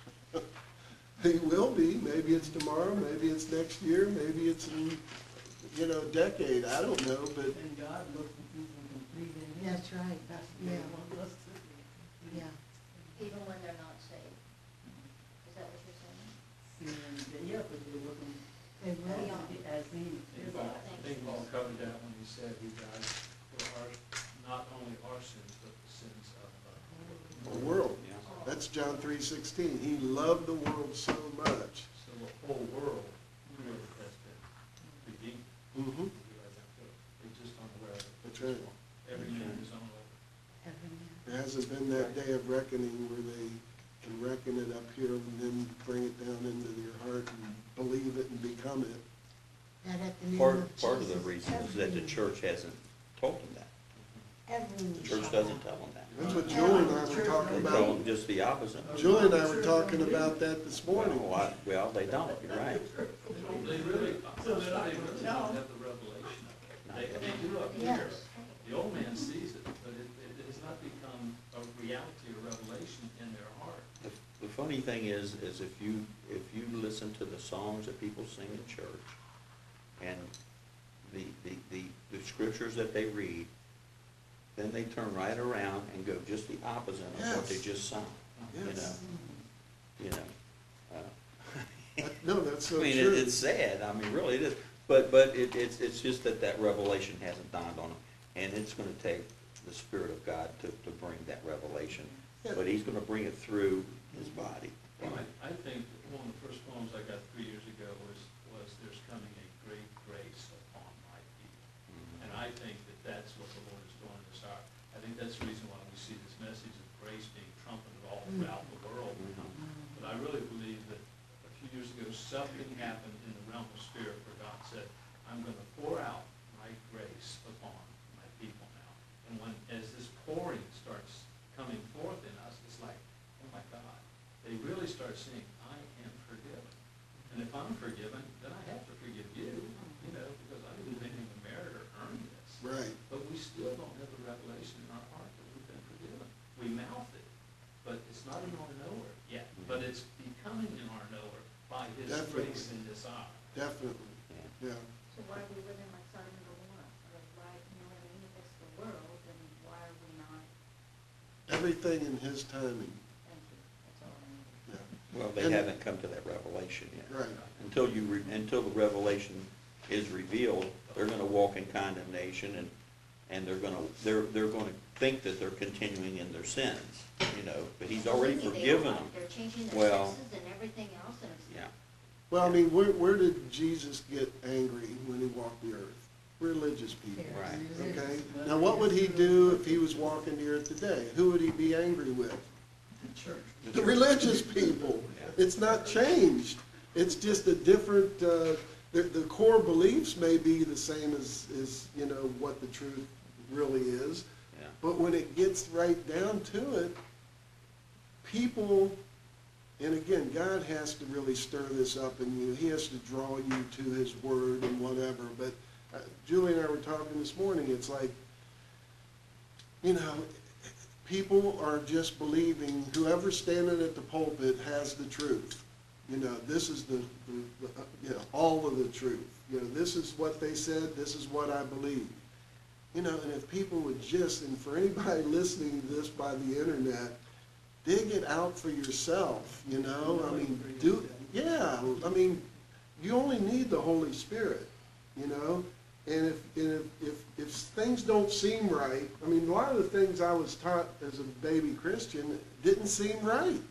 [SPEAKER 4] He will be. Maybe it's tomorrow, maybe it's next year, maybe it's in, you know, a decade, I don't know, but
[SPEAKER 8] And God looks at you and complete in him.
[SPEAKER 3] That's right,
[SPEAKER 8] That's
[SPEAKER 3] yeah,
[SPEAKER 8] what he wants us to be.
[SPEAKER 3] yeah.
[SPEAKER 7] Even when they're not saved. Is that what you're saying?
[SPEAKER 8] And, yeah, but you're looking
[SPEAKER 3] They will.
[SPEAKER 8] as he, as he
[SPEAKER 1] I
[SPEAKER 8] is.
[SPEAKER 1] think Paul, I think Paul covered that when he said he died for our, not only our sins, but the sins of uh,
[SPEAKER 4] the world.
[SPEAKER 2] Yeah.
[SPEAKER 4] That's John three sixteen. He loved the world so much.
[SPEAKER 1] So the whole world really has been redeemed.
[SPEAKER 4] Mm-hmm.
[SPEAKER 1] We realize that too. They're just unaware of it.
[SPEAKER 4] That's right.
[SPEAKER 1] Every man is unaware.
[SPEAKER 3] Every man.
[SPEAKER 4] There hasn't been that day of reckoning where they can reckon it up here and then bring it down into their heart and believe it and become it.
[SPEAKER 3] That at the name
[SPEAKER 2] Part,
[SPEAKER 3] of
[SPEAKER 2] part of the
[SPEAKER 3] Jesus,
[SPEAKER 2] reason is that the
[SPEAKER 3] every-
[SPEAKER 2] church hasn't told them that.
[SPEAKER 3] Every knee
[SPEAKER 2] The church
[SPEAKER 3] shall
[SPEAKER 2] doesn't
[SPEAKER 3] bow.
[SPEAKER 2] tell them that.
[SPEAKER 4] That's what Julie and I were talking
[SPEAKER 2] They tell
[SPEAKER 4] about.
[SPEAKER 2] them just the opposite.
[SPEAKER 4] Julie and I were talking about that this morning.
[SPEAKER 2] Well, I- well, they don't, you're right.
[SPEAKER 1] They really, they really don't have the revelation of it. They, they do up here.
[SPEAKER 3] Yes.
[SPEAKER 1] The old man sees it, but it, it has not become a reality or revelation in their heart.
[SPEAKER 2] The, the funny thing is, is if you, if you listen to the songs that people sing in church and the, the, the, the scriptures that they read, then they turn right around and go just the opposite of what they
[SPEAKER 4] Yes.
[SPEAKER 2] just sung, you know,
[SPEAKER 4] Yes.
[SPEAKER 2] you know. uh,
[SPEAKER 4] That- No, that's so
[SPEAKER 2] I mean, it,
[SPEAKER 4] true.
[SPEAKER 2] it's sad, I mean, really it is, but, but it, it's, it's just that that revelation hasn't dawned on them, and it's gonna take the Spirit of God to, to bring that revelation, but He's gonna bring it through His body.
[SPEAKER 1] Well, I, I think one of the first poems I got three years ago was, was There's Coming a Great Grace Upon My People.
[SPEAKER 2] Mhm.
[SPEAKER 1] And I think that that's what the Lord is doing in this hour. I think that's the reason why we see this message of grace throughout the world. But I really believe that a few years ago, something happened in the realm of spirit where God said, I'm gonna pour out my grace upon my people now. And when, as this pouring starts coming forth in us, it's like, oh my God, they really start seeing, I am forgiven. And if I'm forgiven, then I have to forgive you, you know, because I didn't do anything to merit or earn this.
[SPEAKER 4] Right.
[SPEAKER 1] But we still don't have the revelation in our heart that we've been forgiven. We mouth it, but it's not in our knower yet. But it's becoming in our knower by His
[SPEAKER 4] Definitely.
[SPEAKER 1] grace in this hour.
[SPEAKER 4] Definitely, yeah.
[SPEAKER 7] So why are we living like Sodom and Gomorrah? Or why, you know what I mean, if it's the world, then why are we not,
[SPEAKER 4] Everything in His timing,
[SPEAKER 7] thank you, that's all I need.
[SPEAKER 4] yeah.
[SPEAKER 2] Well, they
[SPEAKER 4] And-
[SPEAKER 2] haven't come to that revelation yet.
[SPEAKER 4] Right.
[SPEAKER 2] Until you, re- until the revelation is revealed, they're gonna walk in condemnation, and, and they're gonna, they're, they're gonna think that they're continuing in their sins, you know, but He's already
[SPEAKER 7] Absolutely, they
[SPEAKER 2] forgiven
[SPEAKER 7] are.
[SPEAKER 2] them.
[SPEAKER 7] They're changing their
[SPEAKER 2] Well,
[SPEAKER 7] sexes and everything else, and it's.
[SPEAKER 2] Yeah,
[SPEAKER 4] Well, I mean, where, where did Jesus get angry when He walked the earth? Religious people.
[SPEAKER 2] right.
[SPEAKER 4] Okay, now what would He do if He was walking the earth today? Who would He be angry with?
[SPEAKER 8] Church.
[SPEAKER 4] The religious people. It's not changed. It's just a different, uh, the, the core beliefs may be the same as, as, you know, what the truth really is.
[SPEAKER 2] Yeah.
[SPEAKER 4] But when it gets right down to it, people, and again, God has to really stir this up in you. He has to draw you to His word and whatever. But uh, Julie and I were talking this morning, it's like, you know, people are just believing whoever's standing at the pulpit has the truth. You know, this is the, the, the uh, you know, all of the truth. You know, this is what they said, this is what I believe. You know, and if people would just, and for anybody listening to this by the internet, dig it out for yourself, you know? I mean, do, yeah, I mean, you only need the Holy Spirit, you know? And if, and if, if, if things don't seem right, I mean, a lot of the things I was taught as a baby Christian didn't seem right.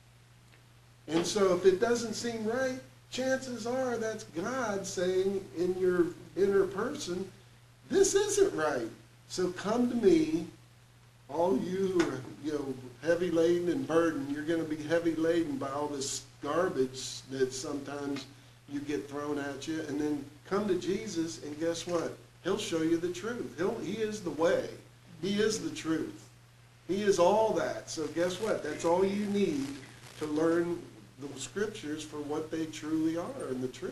[SPEAKER 4] And so if it doesn't seem right, chances are that's God saying in your inner person, this isn't right. So come to me, all you who are, you know, heavy laden and burdened. You're going to be heavy laden by all this garbage that sometimes you get thrown at you. And then come to Jesus, and guess what? He'll show you the truth. He'll, he is the way. He is the truth. He is all that. So guess what? That's all you need to learn the scriptures for what they truly are and the truth.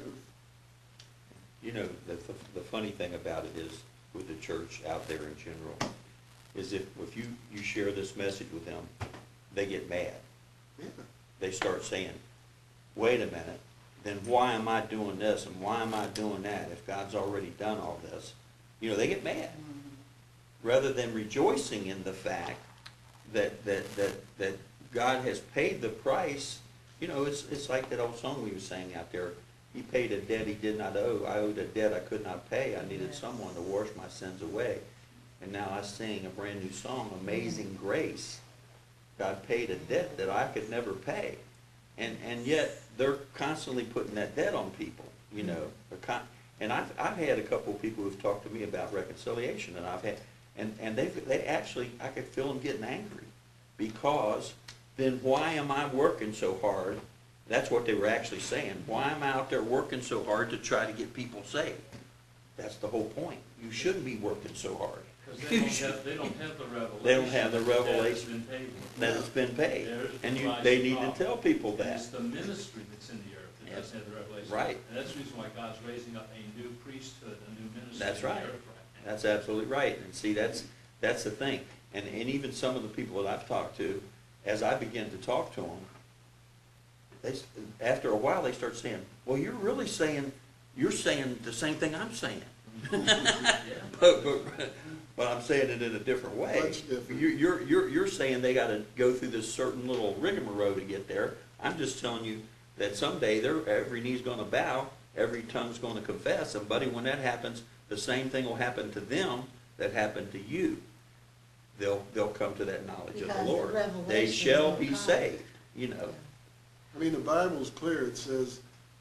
[SPEAKER 2] You know, the, the funny thing about it is, with the church out there in general, is if, if you, you share this message with them, they get mad.
[SPEAKER 4] Yeah.
[SPEAKER 2] They start saying, wait a minute, then why am I doing this and why am I doing that if God's already done all this? You know, they get mad. Rather than rejoicing in the fact that, that, that, that God has paid the price. You know, it's, it's like that old song we were saying out there. He paid a debt He did not owe. I owed a debt I could not pay. I needed someone to wash my sins away. And now I sing a brand new song, Amazing Grace. God paid a debt that I could never pay. And, and yet they're constantly putting that debt on people, you know. And I've, I've had a couple of people who've talked to me about reconciliation, and I've had, and, and they they actually, I could feel them getting angry, because then why am I working so hard? That's what they were actually saying. Why am I out there working so hard to try to get people saved? That's the whole point. You shouldn't be working so hard.
[SPEAKER 1] Because they don't have, they don't have the revelation.
[SPEAKER 2] They don't have the
[SPEAKER 1] that debt has
[SPEAKER 2] revelation
[SPEAKER 1] been paid.
[SPEAKER 2] that it's been paid.
[SPEAKER 1] There's the
[SPEAKER 2] And you,
[SPEAKER 1] Christ
[SPEAKER 2] they need to
[SPEAKER 1] problem.
[SPEAKER 2] tell people
[SPEAKER 1] And
[SPEAKER 2] that.
[SPEAKER 1] it's the ministry that's in the earth that
[SPEAKER 2] Yes.
[SPEAKER 1] doesn't have the revelation.
[SPEAKER 2] Right.
[SPEAKER 1] And that's the reason why God's raising up a new priesthood, a new ministry.
[SPEAKER 2] That's
[SPEAKER 1] in the
[SPEAKER 2] right.
[SPEAKER 1] earth right now.
[SPEAKER 2] That's absolutely right. And see, that's, that's the thing. And, and even some of the people that I've talked to, as I begin to talk to them, they, s- after a while, they start saying, well, you're really saying, you're saying the same thing I'm saying.
[SPEAKER 1] Yeah.
[SPEAKER 2] But, but, but I'm saying it in a different way.
[SPEAKER 4] Much different.
[SPEAKER 2] You're, you're, you're, you're saying they gotta go through this certain little rigmarole to get there. I'm just telling you that someday their, every knee's gonna bow, every tongue's gonna confess, and buddy, when that happens, the same thing will happen to them that happened to you. They'll, they'll come to that knowledge of
[SPEAKER 3] Because
[SPEAKER 2] the
[SPEAKER 3] the
[SPEAKER 2] Lord. They
[SPEAKER 3] revelation
[SPEAKER 2] shall
[SPEAKER 3] will
[SPEAKER 2] be
[SPEAKER 3] come.
[SPEAKER 2] saved, you know.
[SPEAKER 4] I mean, the Bible's clear. It says,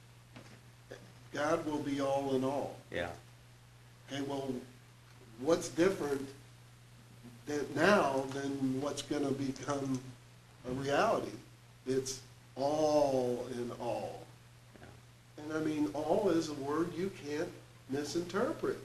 [SPEAKER 4] God will be all in all.
[SPEAKER 2] Yeah,
[SPEAKER 4] Okay, well, what's different that now than what's going to become a reality. It's all in all. And I mean, all is a word you can't misinterpret.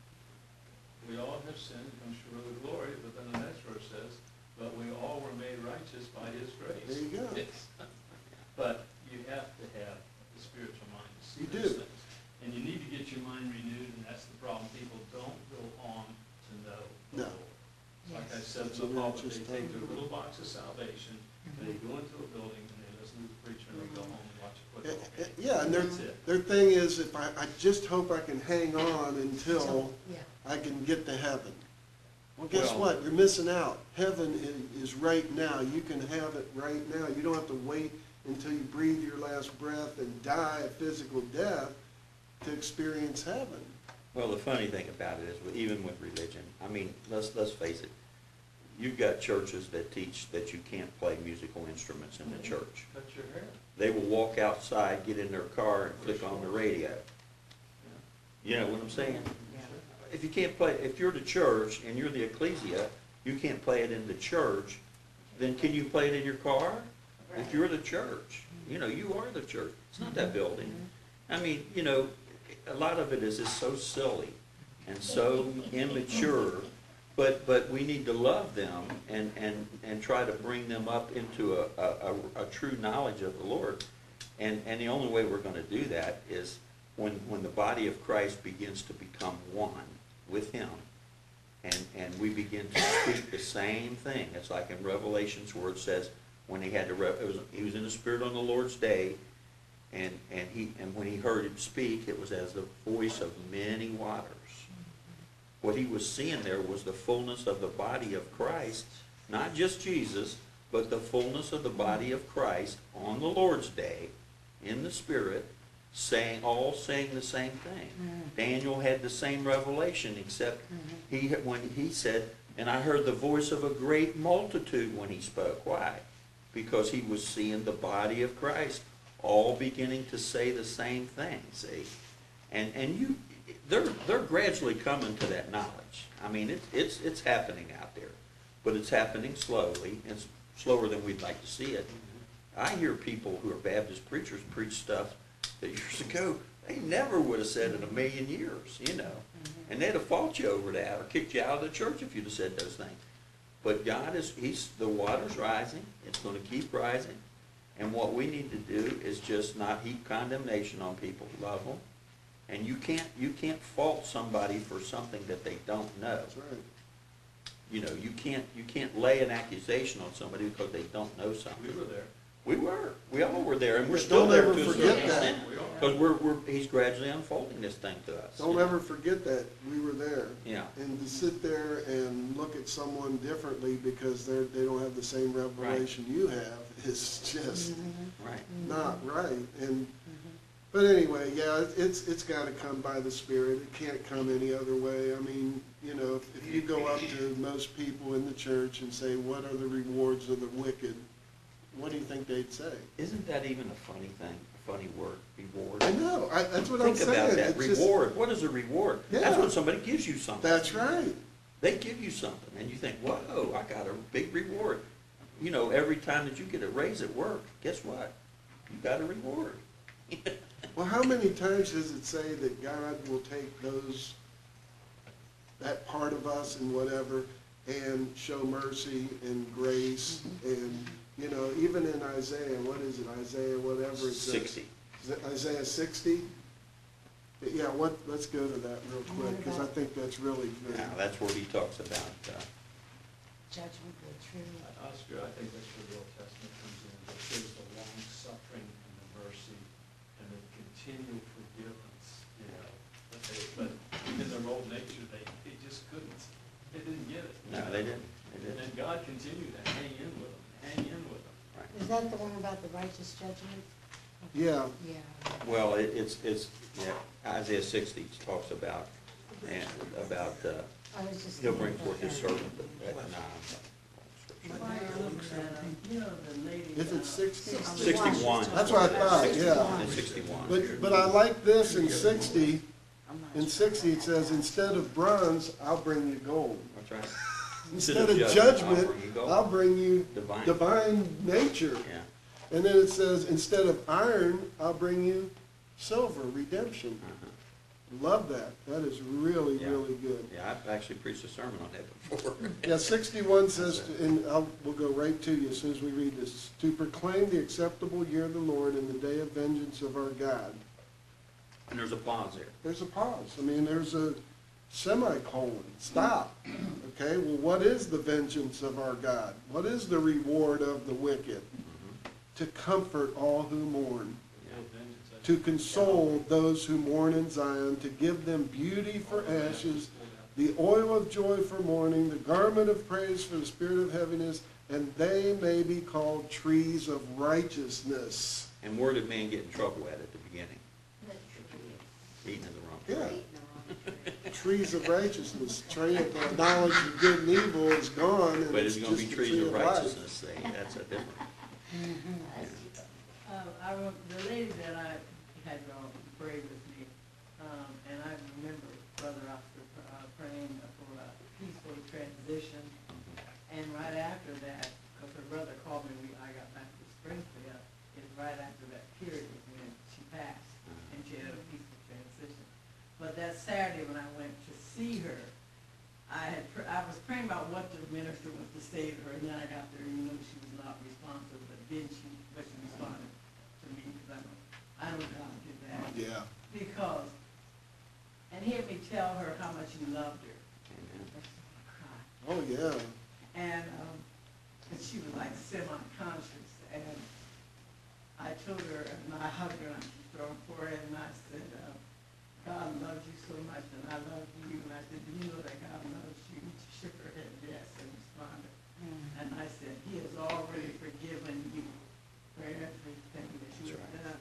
[SPEAKER 1] We all have sinned, come short of the glory, but then the next verse says, but we all were made righteous by his grace.
[SPEAKER 4] There you go.
[SPEAKER 1] It's- But you have to have the spiritual mind to see
[SPEAKER 4] You
[SPEAKER 1] those
[SPEAKER 4] do.
[SPEAKER 1] things. And you need to get your mind renewed, and that's the problem. People don't go on to know the
[SPEAKER 4] No.
[SPEAKER 1] Lord. Like I
[SPEAKER 3] Yes.
[SPEAKER 1] said
[SPEAKER 4] That's
[SPEAKER 1] in the
[SPEAKER 4] what we
[SPEAKER 1] pulpit,
[SPEAKER 4] just
[SPEAKER 1] they take
[SPEAKER 4] talked
[SPEAKER 1] their
[SPEAKER 4] about.
[SPEAKER 1] little box of salvation, and they go into a building, and they listen to the preacher, and they go home and watch a
[SPEAKER 4] Eh,
[SPEAKER 1] football
[SPEAKER 4] eh,
[SPEAKER 1] game.
[SPEAKER 4] Yeah, and their,
[SPEAKER 1] That's it.
[SPEAKER 4] their thing is, if I, I just hope I can hang on until
[SPEAKER 3] Yeah.
[SPEAKER 4] I can get to heaven. Well, guess
[SPEAKER 2] Well-
[SPEAKER 4] what? You're missing out. Heaven is, is right now. You can have it right now. You don't have to wait until you breathe your last breath and die a physical death to experience heaven.
[SPEAKER 2] Well, the funny thing about it is, with- even with religion, I mean, let's, let's face it, you've got churches that teach that you can't play musical instruments in the church.
[SPEAKER 1] Cut your hair.
[SPEAKER 2] They will walk outside, get in their car, and flick on the radio. You know what I'm saying?
[SPEAKER 5] Yeah.
[SPEAKER 2] If you can't play, if you're the church and you're the ecclesia, you can't play it in the church, then can you play it in your car? If you're the church, you know, you are the church. It's not that building. I mean, you know, a lot of it is just so silly and so immature, but, but we need to love them and, and, and try to bring them up into a, a, a, a true knowledge of the Lord. And, and the only way we're gonna do that is when, when the body of Christ begins to become one with Him. And, and we begin to speak the same thing. It's like in Revelations where it says, when he had to, re- it was, he was in the Spirit on the Lord's day, and, and he, and when he heard him speak, it was as the voice of many waters. What he was seeing there was the fullness of the body of Christ, not just Jesus, but the fullness of the body of Christ on the Lord's day, in the Spirit, saying, all saying the same thing. Daniel had the same revelation, except he, when he said, and I heard the voice of a great multitude when he spoke. Why? Because he was seeing the body of Christ all beginning to say the same thing, see? And, and you, they're, they're gradually coming to that knowledge. I mean, it's, it's, it's happening out there, but it's happening slowly, and it's slower than we'd like to see it. I hear people who are Baptist preachers preach stuff that years ago they never would have said in a million years, you know. And they'd have fought you over that or kicked you out of the church if you'd have said those things. But God is, he's, the water's rising. It's going to keep rising. And what we need to do is just not heap condemnation on people. Love them. And you can't, you can't fault somebody for something that they don't know.
[SPEAKER 4] That's right.
[SPEAKER 2] You know, you can't, you can't lay an accusation on somebody because they don't know something.
[SPEAKER 1] We were there.
[SPEAKER 2] We were. We all were there, and we're
[SPEAKER 4] Don't
[SPEAKER 2] still there
[SPEAKER 4] ever
[SPEAKER 2] to a
[SPEAKER 4] forget
[SPEAKER 2] certain
[SPEAKER 4] that.
[SPEAKER 2] extent.
[SPEAKER 1] We are.
[SPEAKER 2] Because we're, we're, he's gradually unfolding this thing to us.
[SPEAKER 4] Don't ever forget that we were there.
[SPEAKER 2] Yeah.
[SPEAKER 4] And to sit there and look at someone differently because they're, they don't have the same revelation you have is just
[SPEAKER 2] Right.
[SPEAKER 4] not right. And, but anyway, yeah, it- it's, it's gotta come by the Spirit. It can't come any other way. I mean, you know, if, if you go up to most people in the church and say, what are the rewards of the wicked? What do you think they'd say?
[SPEAKER 2] Isn't that even a funny thing, a funny word, reward?
[SPEAKER 4] I know, I, that's what I'm
[SPEAKER 2] Think
[SPEAKER 4] saying.
[SPEAKER 2] about that,
[SPEAKER 4] It's just-
[SPEAKER 2] reward. What is a reward? That's
[SPEAKER 4] Yeah.
[SPEAKER 2] when somebody gives you something.
[SPEAKER 4] That's right.
[SPEAKER 2] They give you something, and you think, whoa, I got a big reward. You know, every time that you get a raise at work, guess what? You got a reward.
[SPEAKER 4] Well, how many times does it say that God will take those, that part of us and whatever, and show mercy and grace and, you know, even in Isaiah, what is it, Isaiah whatever it says?
[SPEAKER 2] Sixty.
[SPEAKER 4] Is it Isaiah sixty? Yeah, what, let's go to that real quick, because I think that's really good.
[SPEAKER 2] Now, that's where he talks about, uh,
[SPEAKER 3] Judgment, the true.
[SPEAKER 1] Oscar, I think that's where the Old Testament comes in. It shows the long suffering and the mercy and the continual forgiveness, you know. But they, but in their old nature, they, they just couldn't, they didn't get it.
[SPEAKER 2] no, they didn't, they
[SPEAKER 1] And then
[SPEAKER 2] didn't.
[SPEAKER 1] God continued to hang in with them, hang in with them.
[SPEAKER 2] Right.
[SPEAKER 3] Is that the one about the righteous judgment?
[SPEAKER 4] Yeah,
[SPEAKER 3] Yeah.
[SPEAKER 2] Well, it, it's, it's, yeah, Isaiah sixty talks about, and about, uh,
[SPEAKER 3] I was just.
[SPEAKER 2] he'll bring
[SPEAKER 3] thinking
[SPEAKER 2] forth his
[SPEAKER 3] about that.
[SPEAKER 2] servant at nine.
[SPEAKER 8] But I looked at, uh, you know, the lady.
[SPEAKER 4] if it's
[SPEAKER 8] uh,
[SPEAKER 4] sixty?
[SPEAKER 2] Sixty-one.
[SPEAKER 4] That's what I thought, yeah.
[SPEAKER 2] And sixty-one.
[SPEAKER 4] But, but I like this in sixty,
[SPEAKER 5] I'm not
[SPEAKER 4] in
[SPEAKER 5] sure.
[SPEAKER 4] sixty it says, instead of bronze, I'll bring you gold.
[SPEAKER 2] That's right.
[SPEAKER 4] instead of
[SPEAKER 2] judgment,
[SPEAKER 4] judgment,
[SPEAKER 2] I'll bring you gold.
[SPEAKER 4] I'll bring you
[SPEAKER 2] Divine.
[SPEAKER 4] divine nature.
[SPEAKER 2] Yeah.
[SPEAKER 4] And then it says, instead of iron, I'll bring you silver, redemption.
[SPEAKER 2] Uh-huh.
[SPEAKER 4] Love that. That is really,
[SPEAKER 2] Yeah.
[SPEAKER 4] really good.
[SPEAKER 2] Yeah, I've actually preached a sermon on that before.
[SPEAKER 4] Yeah, sixty-one says, and I'll, we'll go right to you as soon as we read this, to proclaim the acceptable year of the Lord and the day of vengeance of our God.
[SPEAKER 2] And there's a pause there.
[SPEAKER 4] There's a pause. I mean, there's a semicolon. Stop. Okay, well, what is the vengeance of our God? What is the reward of the wicked?
[SPEAKER 2] Mhm.
[SPEAKER 4] To comfort all who mourn,
[SPEAKER 2] Yeah.
[SPEAKER 1] Vengeance, I-
[SPEAKER 4] to console those who mourn in Zion, to give them beauty for ashes, the oil of joy for mourning, the garment of praise for the spirit of heaviness, and they may be called trees of righteousness.
[SPEAKER 2] And where did man get in trouble at at the beginning?
[SPEAKER 7] That's true.
[SPEAKER 2] Eating of the wrong.
[SPEAKER 4] Yeah,
[SPEAKER 7] Right, no, I'm
[SPEAKER 4] trees of righteousness, tree of the knowledge of good and evil is gone, and
[SPEAKER 2] But
[SPEAKER 4] it's
[SPEAKER 2] it's gonna
[SPEAKER 4] just
[SPEAKER 2] be
[SPEAKER 4] the
[SPEAKER 2] trees
[SPEAKER 4] tree
[SPEAKER 2] of
[SPEAKER 4] of life.
[SPEAKER 2] righteousness, say, that's a different.
[SPEAKER 8] Uh, I, rem- the lady that I had uh, pray with me, um, and I remember Brother Oscar uh, praying for a peaceful transition. And right after that, because her brother called me, we, I got back to Springfield, is right after that period is when she passed, and she had a peaceful transition. But that Saturday when I went to see her, I had, pr- I was praying about what the minister was to say to her, and then I got there, you know, she was not responsive, but then she, but she responded to me, because I know, I know God did that.
[SPEAKER 4] Yeah,
[SPEAKER 8] Because, and hear me tell her how much he loved her.
[SPEAKER 2] Amen.
[SPEAKER 8] Cried.
[SPEAKER 4] oh, yeah.
[SPEAKER 8] And, um, and she was like semi-conscious, and I told her, and I hugged her, and I kissed her on the forehead, and I said, uh, God loves you so much, and I love you, and I said, do you know that God loves you? She shook her head yes, and responded. And I said, he has already forgiven you for everything that you have done.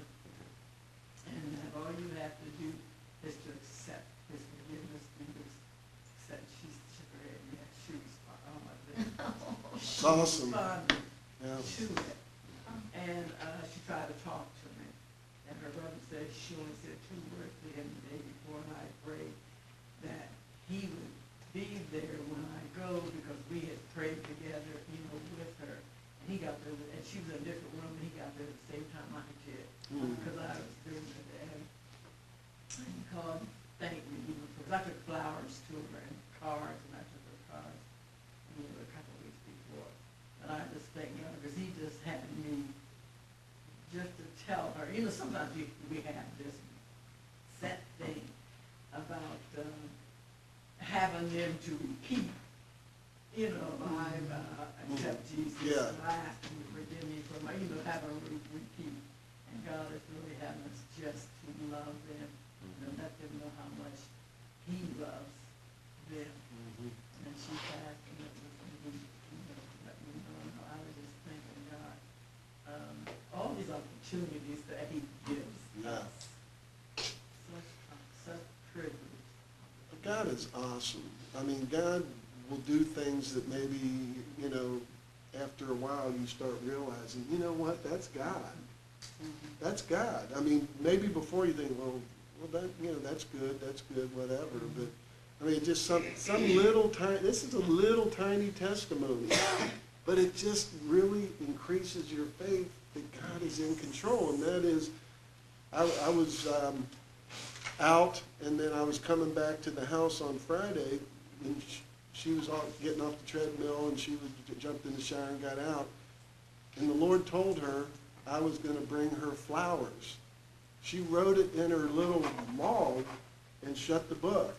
[SPEAKER 8] And that all you have to do is to accept his forgiveness and just accept. She shook her head yes, she responded, oh my goodness. She
[SPEAKER 4] Awesome.
[SPEAKER 8] responded
[SPEAKER 4] Yeah.
[SPEAKER 8] to it. And, uh, she tried to talk to me. And her brother said, she only said two words to him the day before, and I prayed that he would be there when I go, because we had prayed together, you know, with her. And he got there, and she was in a different room, and he got there at the same time I did,
[SPEAKER 4] Mm.
[SPEAKER 8] because I was doing it. And and he called, thanked me, you know, because I took flowers to her and cards, and I took her cards, you know, a couple of weeks before. But I just thank God, because he just had me just to tell her, you know, sometimes we, we have this set thing about, um, having them to repeat, you know, I, uh, accept Jesus.
[SPEAKER 4] Yeah.
[SPEAKER 8] And I ask him to forgive me for my, you know, having a re- repeat. And God is really having us just to love them, and let them know how much he loves them. And she passed, and it was, you know, let me know, and I was just thanking God. Um, all these opportunities that he gives
[SPEAKER 4] Yeah.
[SPEAKER 8] us. Such, such privilege.
[SPEAKER 4] God is awesome. I mean, God will do things that maybe, you know, after a while you start realizing, you know what, that's God. That's God. I mean, maybe before you think, well, well, that, you know, that's good, that's good, whatever, but, I mean, just some, some little tiny, this is a little tiny testimony, but it just really increases your faith that God is in control, and that is, I, I was, um, out, and then I was coming back to the house on Friday, and she, she was off, getting off the treadmill, and she was, jumped in the shower and got out. And the Lord told her I was gonna bring her flowers. She wrote it in her little log and shut the book.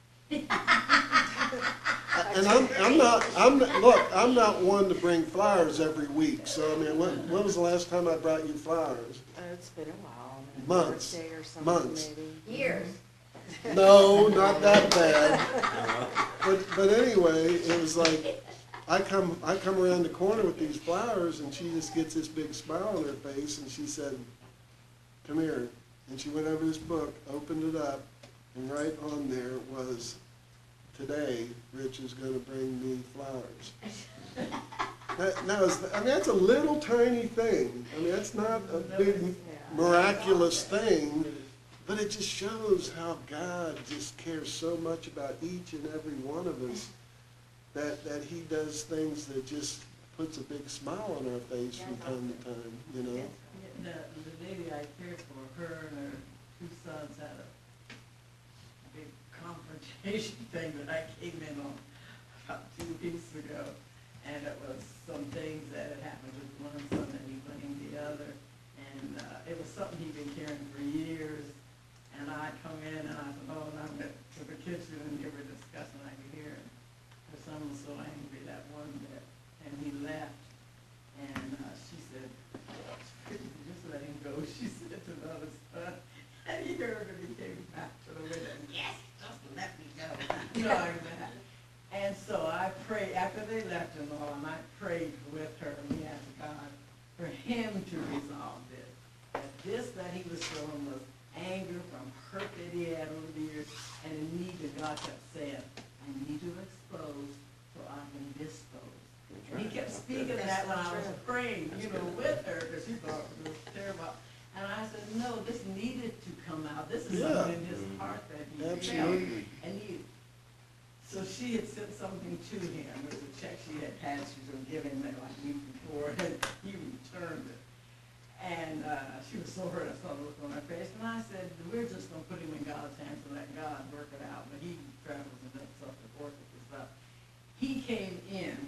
[SPEAKER 4] And I'm, I'm not, I'm, not- look, I'm not one to bring flowers every week, so I mean, when, when was the last time I brought you flowers?
[SPEAKER 5] Oh, it's been a while. maybe
[SPEAKER 4] Months.
[SPEAKER 5] birthday or something,
[SPEAKER 4] Months.
[SPEAKER 5] maybe.
[SPEAKER 7] Years.
[SPEAKER 4] No, not that bad. But, but anyway, it was like, I come, I come around the corner with these flowers, and she just gets this big smile on her face, and she said, come here. And she went over this book, opened it up, and right on there was, today, Rich is gonna bring me flowers. That, now, is, I mean, that's a little tiny thing. I mean, that's not a big miraculous thing, but it just shows how God just cares so much about each and every one of us. that, that he does things that just puts a big smile on our face from time to time, you know?
[SPEAKER 8] Yeah, The, the lady I cared for, her and her two sons had a big confrontation thing that I came in on about two weeks ago. And it was some things that had happened with one son and he blamed the other. And, uh, it was something he'd been carrying for years. And I come in and I said, oh, and I went to the kitchen and they were discussing, I could hear it. Her son was so angry that one day, and he left. And, uh, she said, just let him go, she said to the other son. And he heard and he came back to the window, yes, just let me go. You know, like that. And so I prayed, after they left and all, and I prayed with her, and we asked God for him to resolve this. That this that he was showing was anger from hurt that he had over the years, and a need that God kept saying, I need to expose so I can dispose. And he kept speaking that when I was praying, you know, with her, because she thought it was terrible. And I said, no, this needed to come out. This is
[SPEAKER 4] Yeah.
[SPEAKER 8] something in his heart that he felt.
[SPEAKER 4] Absolutely.
[SPEAKER 8] And he, so she had sent something to him. It was a check she had had, she was going to give him like a week before, and he returned it. And uh, she was so hurt, I saw the look on her face. And I said, we're just going to put him in God's hands and let God work it out. But he travels and does stuff to work with and stuff. He came in,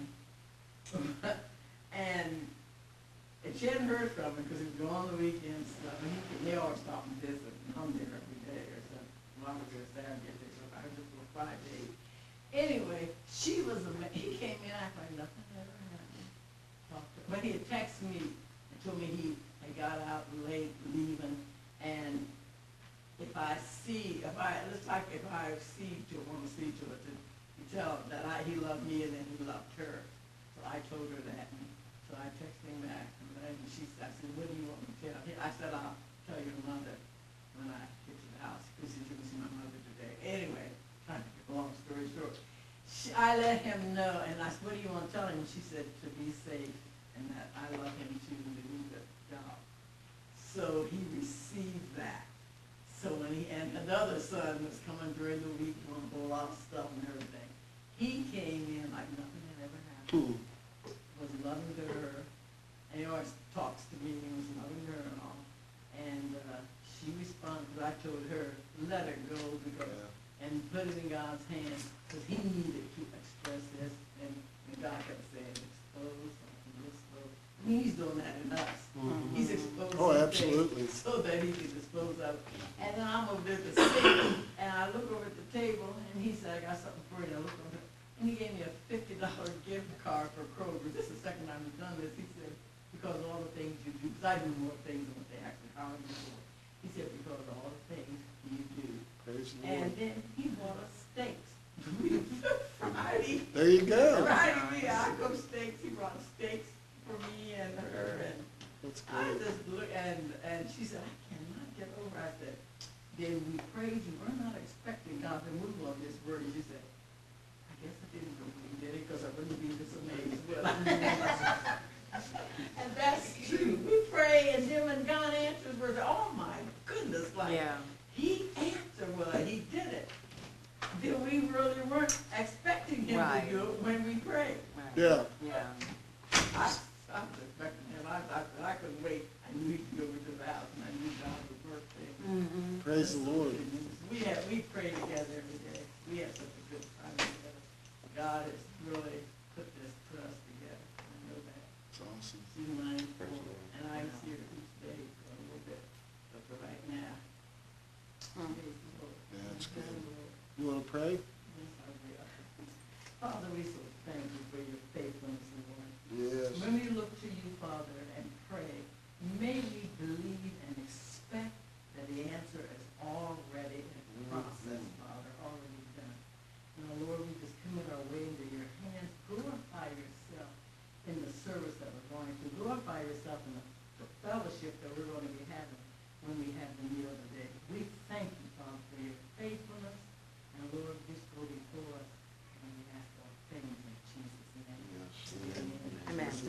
[SPEAKER 8] and, and she hadn't heard from him because he was gone the weekend stuff. And he, they always stop and visit, and I'm there every day or something. Well, I was there Saturday, so I was just for five days. Anyway, she was ama- he came in acting like nothing ever happened. Talked to, but he had texted me and told me he had got out late, leaving, and if I see, if I, it's like if I see to, want to see to it, to, to tell that I, he loved me and then he loved her. So I told her that, and so I texted him back, and then she said, I said, what do you want me to tell? I said, I'll tell your mother when I get to the house, because she's going to see my mother today. Anyway, trying to make a long story short, she, I let him know, and I said, what do you want to tell him? And she said, to be safe, and that I love him too, and to do the job. So he received that. So when he, and another son was coming during the week, doing a whole lot of stuff and everything. He came in like nothing had ever happened, was loving to her, and he always talks to me, and was loving her and all. And uh, she responded, I told her, let it go, because,
[SPEAKER 4] Yeah.
[SPEAKER 8] and put it in God's hands, because he needed to express this, and, and God kept saying, expose, and dispose. I mean, he's doing that in us.
[SPEAKER 4] Mhm.
[SPEAKER 8] He's exposing
[SPEAKER 4] Oh,
[SPEAKER 8] things
[SPEAKER 4] absolutely.
[SPEAKER 8] so that he can dispose of it. And then I'm over there at the sink, and I look over at the table, and he said, I got something for you. And I look over, and he gave me a fifty dollar gift card for Kroger. This is the second time he's done this. He said, because of all the things you do, because I do more things than what they actually hired me for. He said, because of all the things you do.
[SPEAKER 4] Praise the
[SPEAKER 8] And
[SPEAKER 4] Lord.
[SPEAKER 8] then he bought us steaks. Friday.
[SPEAKER 4] There you go.
[SPEAKER 8] Friday, we, I cooked steaks. He brought steaks for me and her, and
[SPEAKER 4] That's
[SPEAKER 8] I
[SPEAKER 4] great.
[SPEAKER 8] just look, and, and she said, I cannot get over. I said, then we praise you. We're not expecting God to move on this word. She said, I guess I didn't know when he did it, because I wouldn't be this amazed. But and that's true. We pray, and then when God answers, we're like, oh my goodness, like,
[SPEAKER 5] Yeah.
[SPEAKER 8] he answered, well, he did it. Then we really weren't expecting him
[SPEAKER 5] Right.
[SPEAKER 8] to do it when we prayed.
[SPEAKER 5] Right.
[SPEAKER 4] Yeah.
[SPEAKER 5] Yeah.
[SPEAKER 8] I, I was expecting him, I, I, I couldn't wait, I knew he'd go over to the house, and I knew God would work things.
[SPEAKER 3] Mm-hmm.
[SPEAKER 4] Praise the Lord.
[SPEAKER 8] We have, we pray together every day, we have such a good time together. God has really put this to us together, I know that.
[SPEAKER 4] It's awesome.
[SPEAKER 8] She's mine,
[SPEAKER 2] Praise the Lord.
[SPEAKER 8] and I see her each day for a little bit, but for right now,
[SPEAKER 5] Mm.
[SPEAKER 8] praise the Lord.
[SPEAKER 4] Yeah, that's
[SPEAKER 8] Praise
[SPEAKER 4] good.
[SPEAKER 8] the Lord.
[SPEAKER 4] You want to pray?
[SPEAKER 8] Yes, I will. Father, we so thank you for your faithfulness, Lord.
[SPEAKER 4] Yes.
[SPEAKER 8] When we look to you, Father, and pray, may we believe and expect that the answer is already in process, Father, already done. Now, Lord, we just commit our way into your hands. Glorify yourself in the service that we're going to. Glorify yourself in the, the fellowship that we're going to be having when we have the meal today. We thank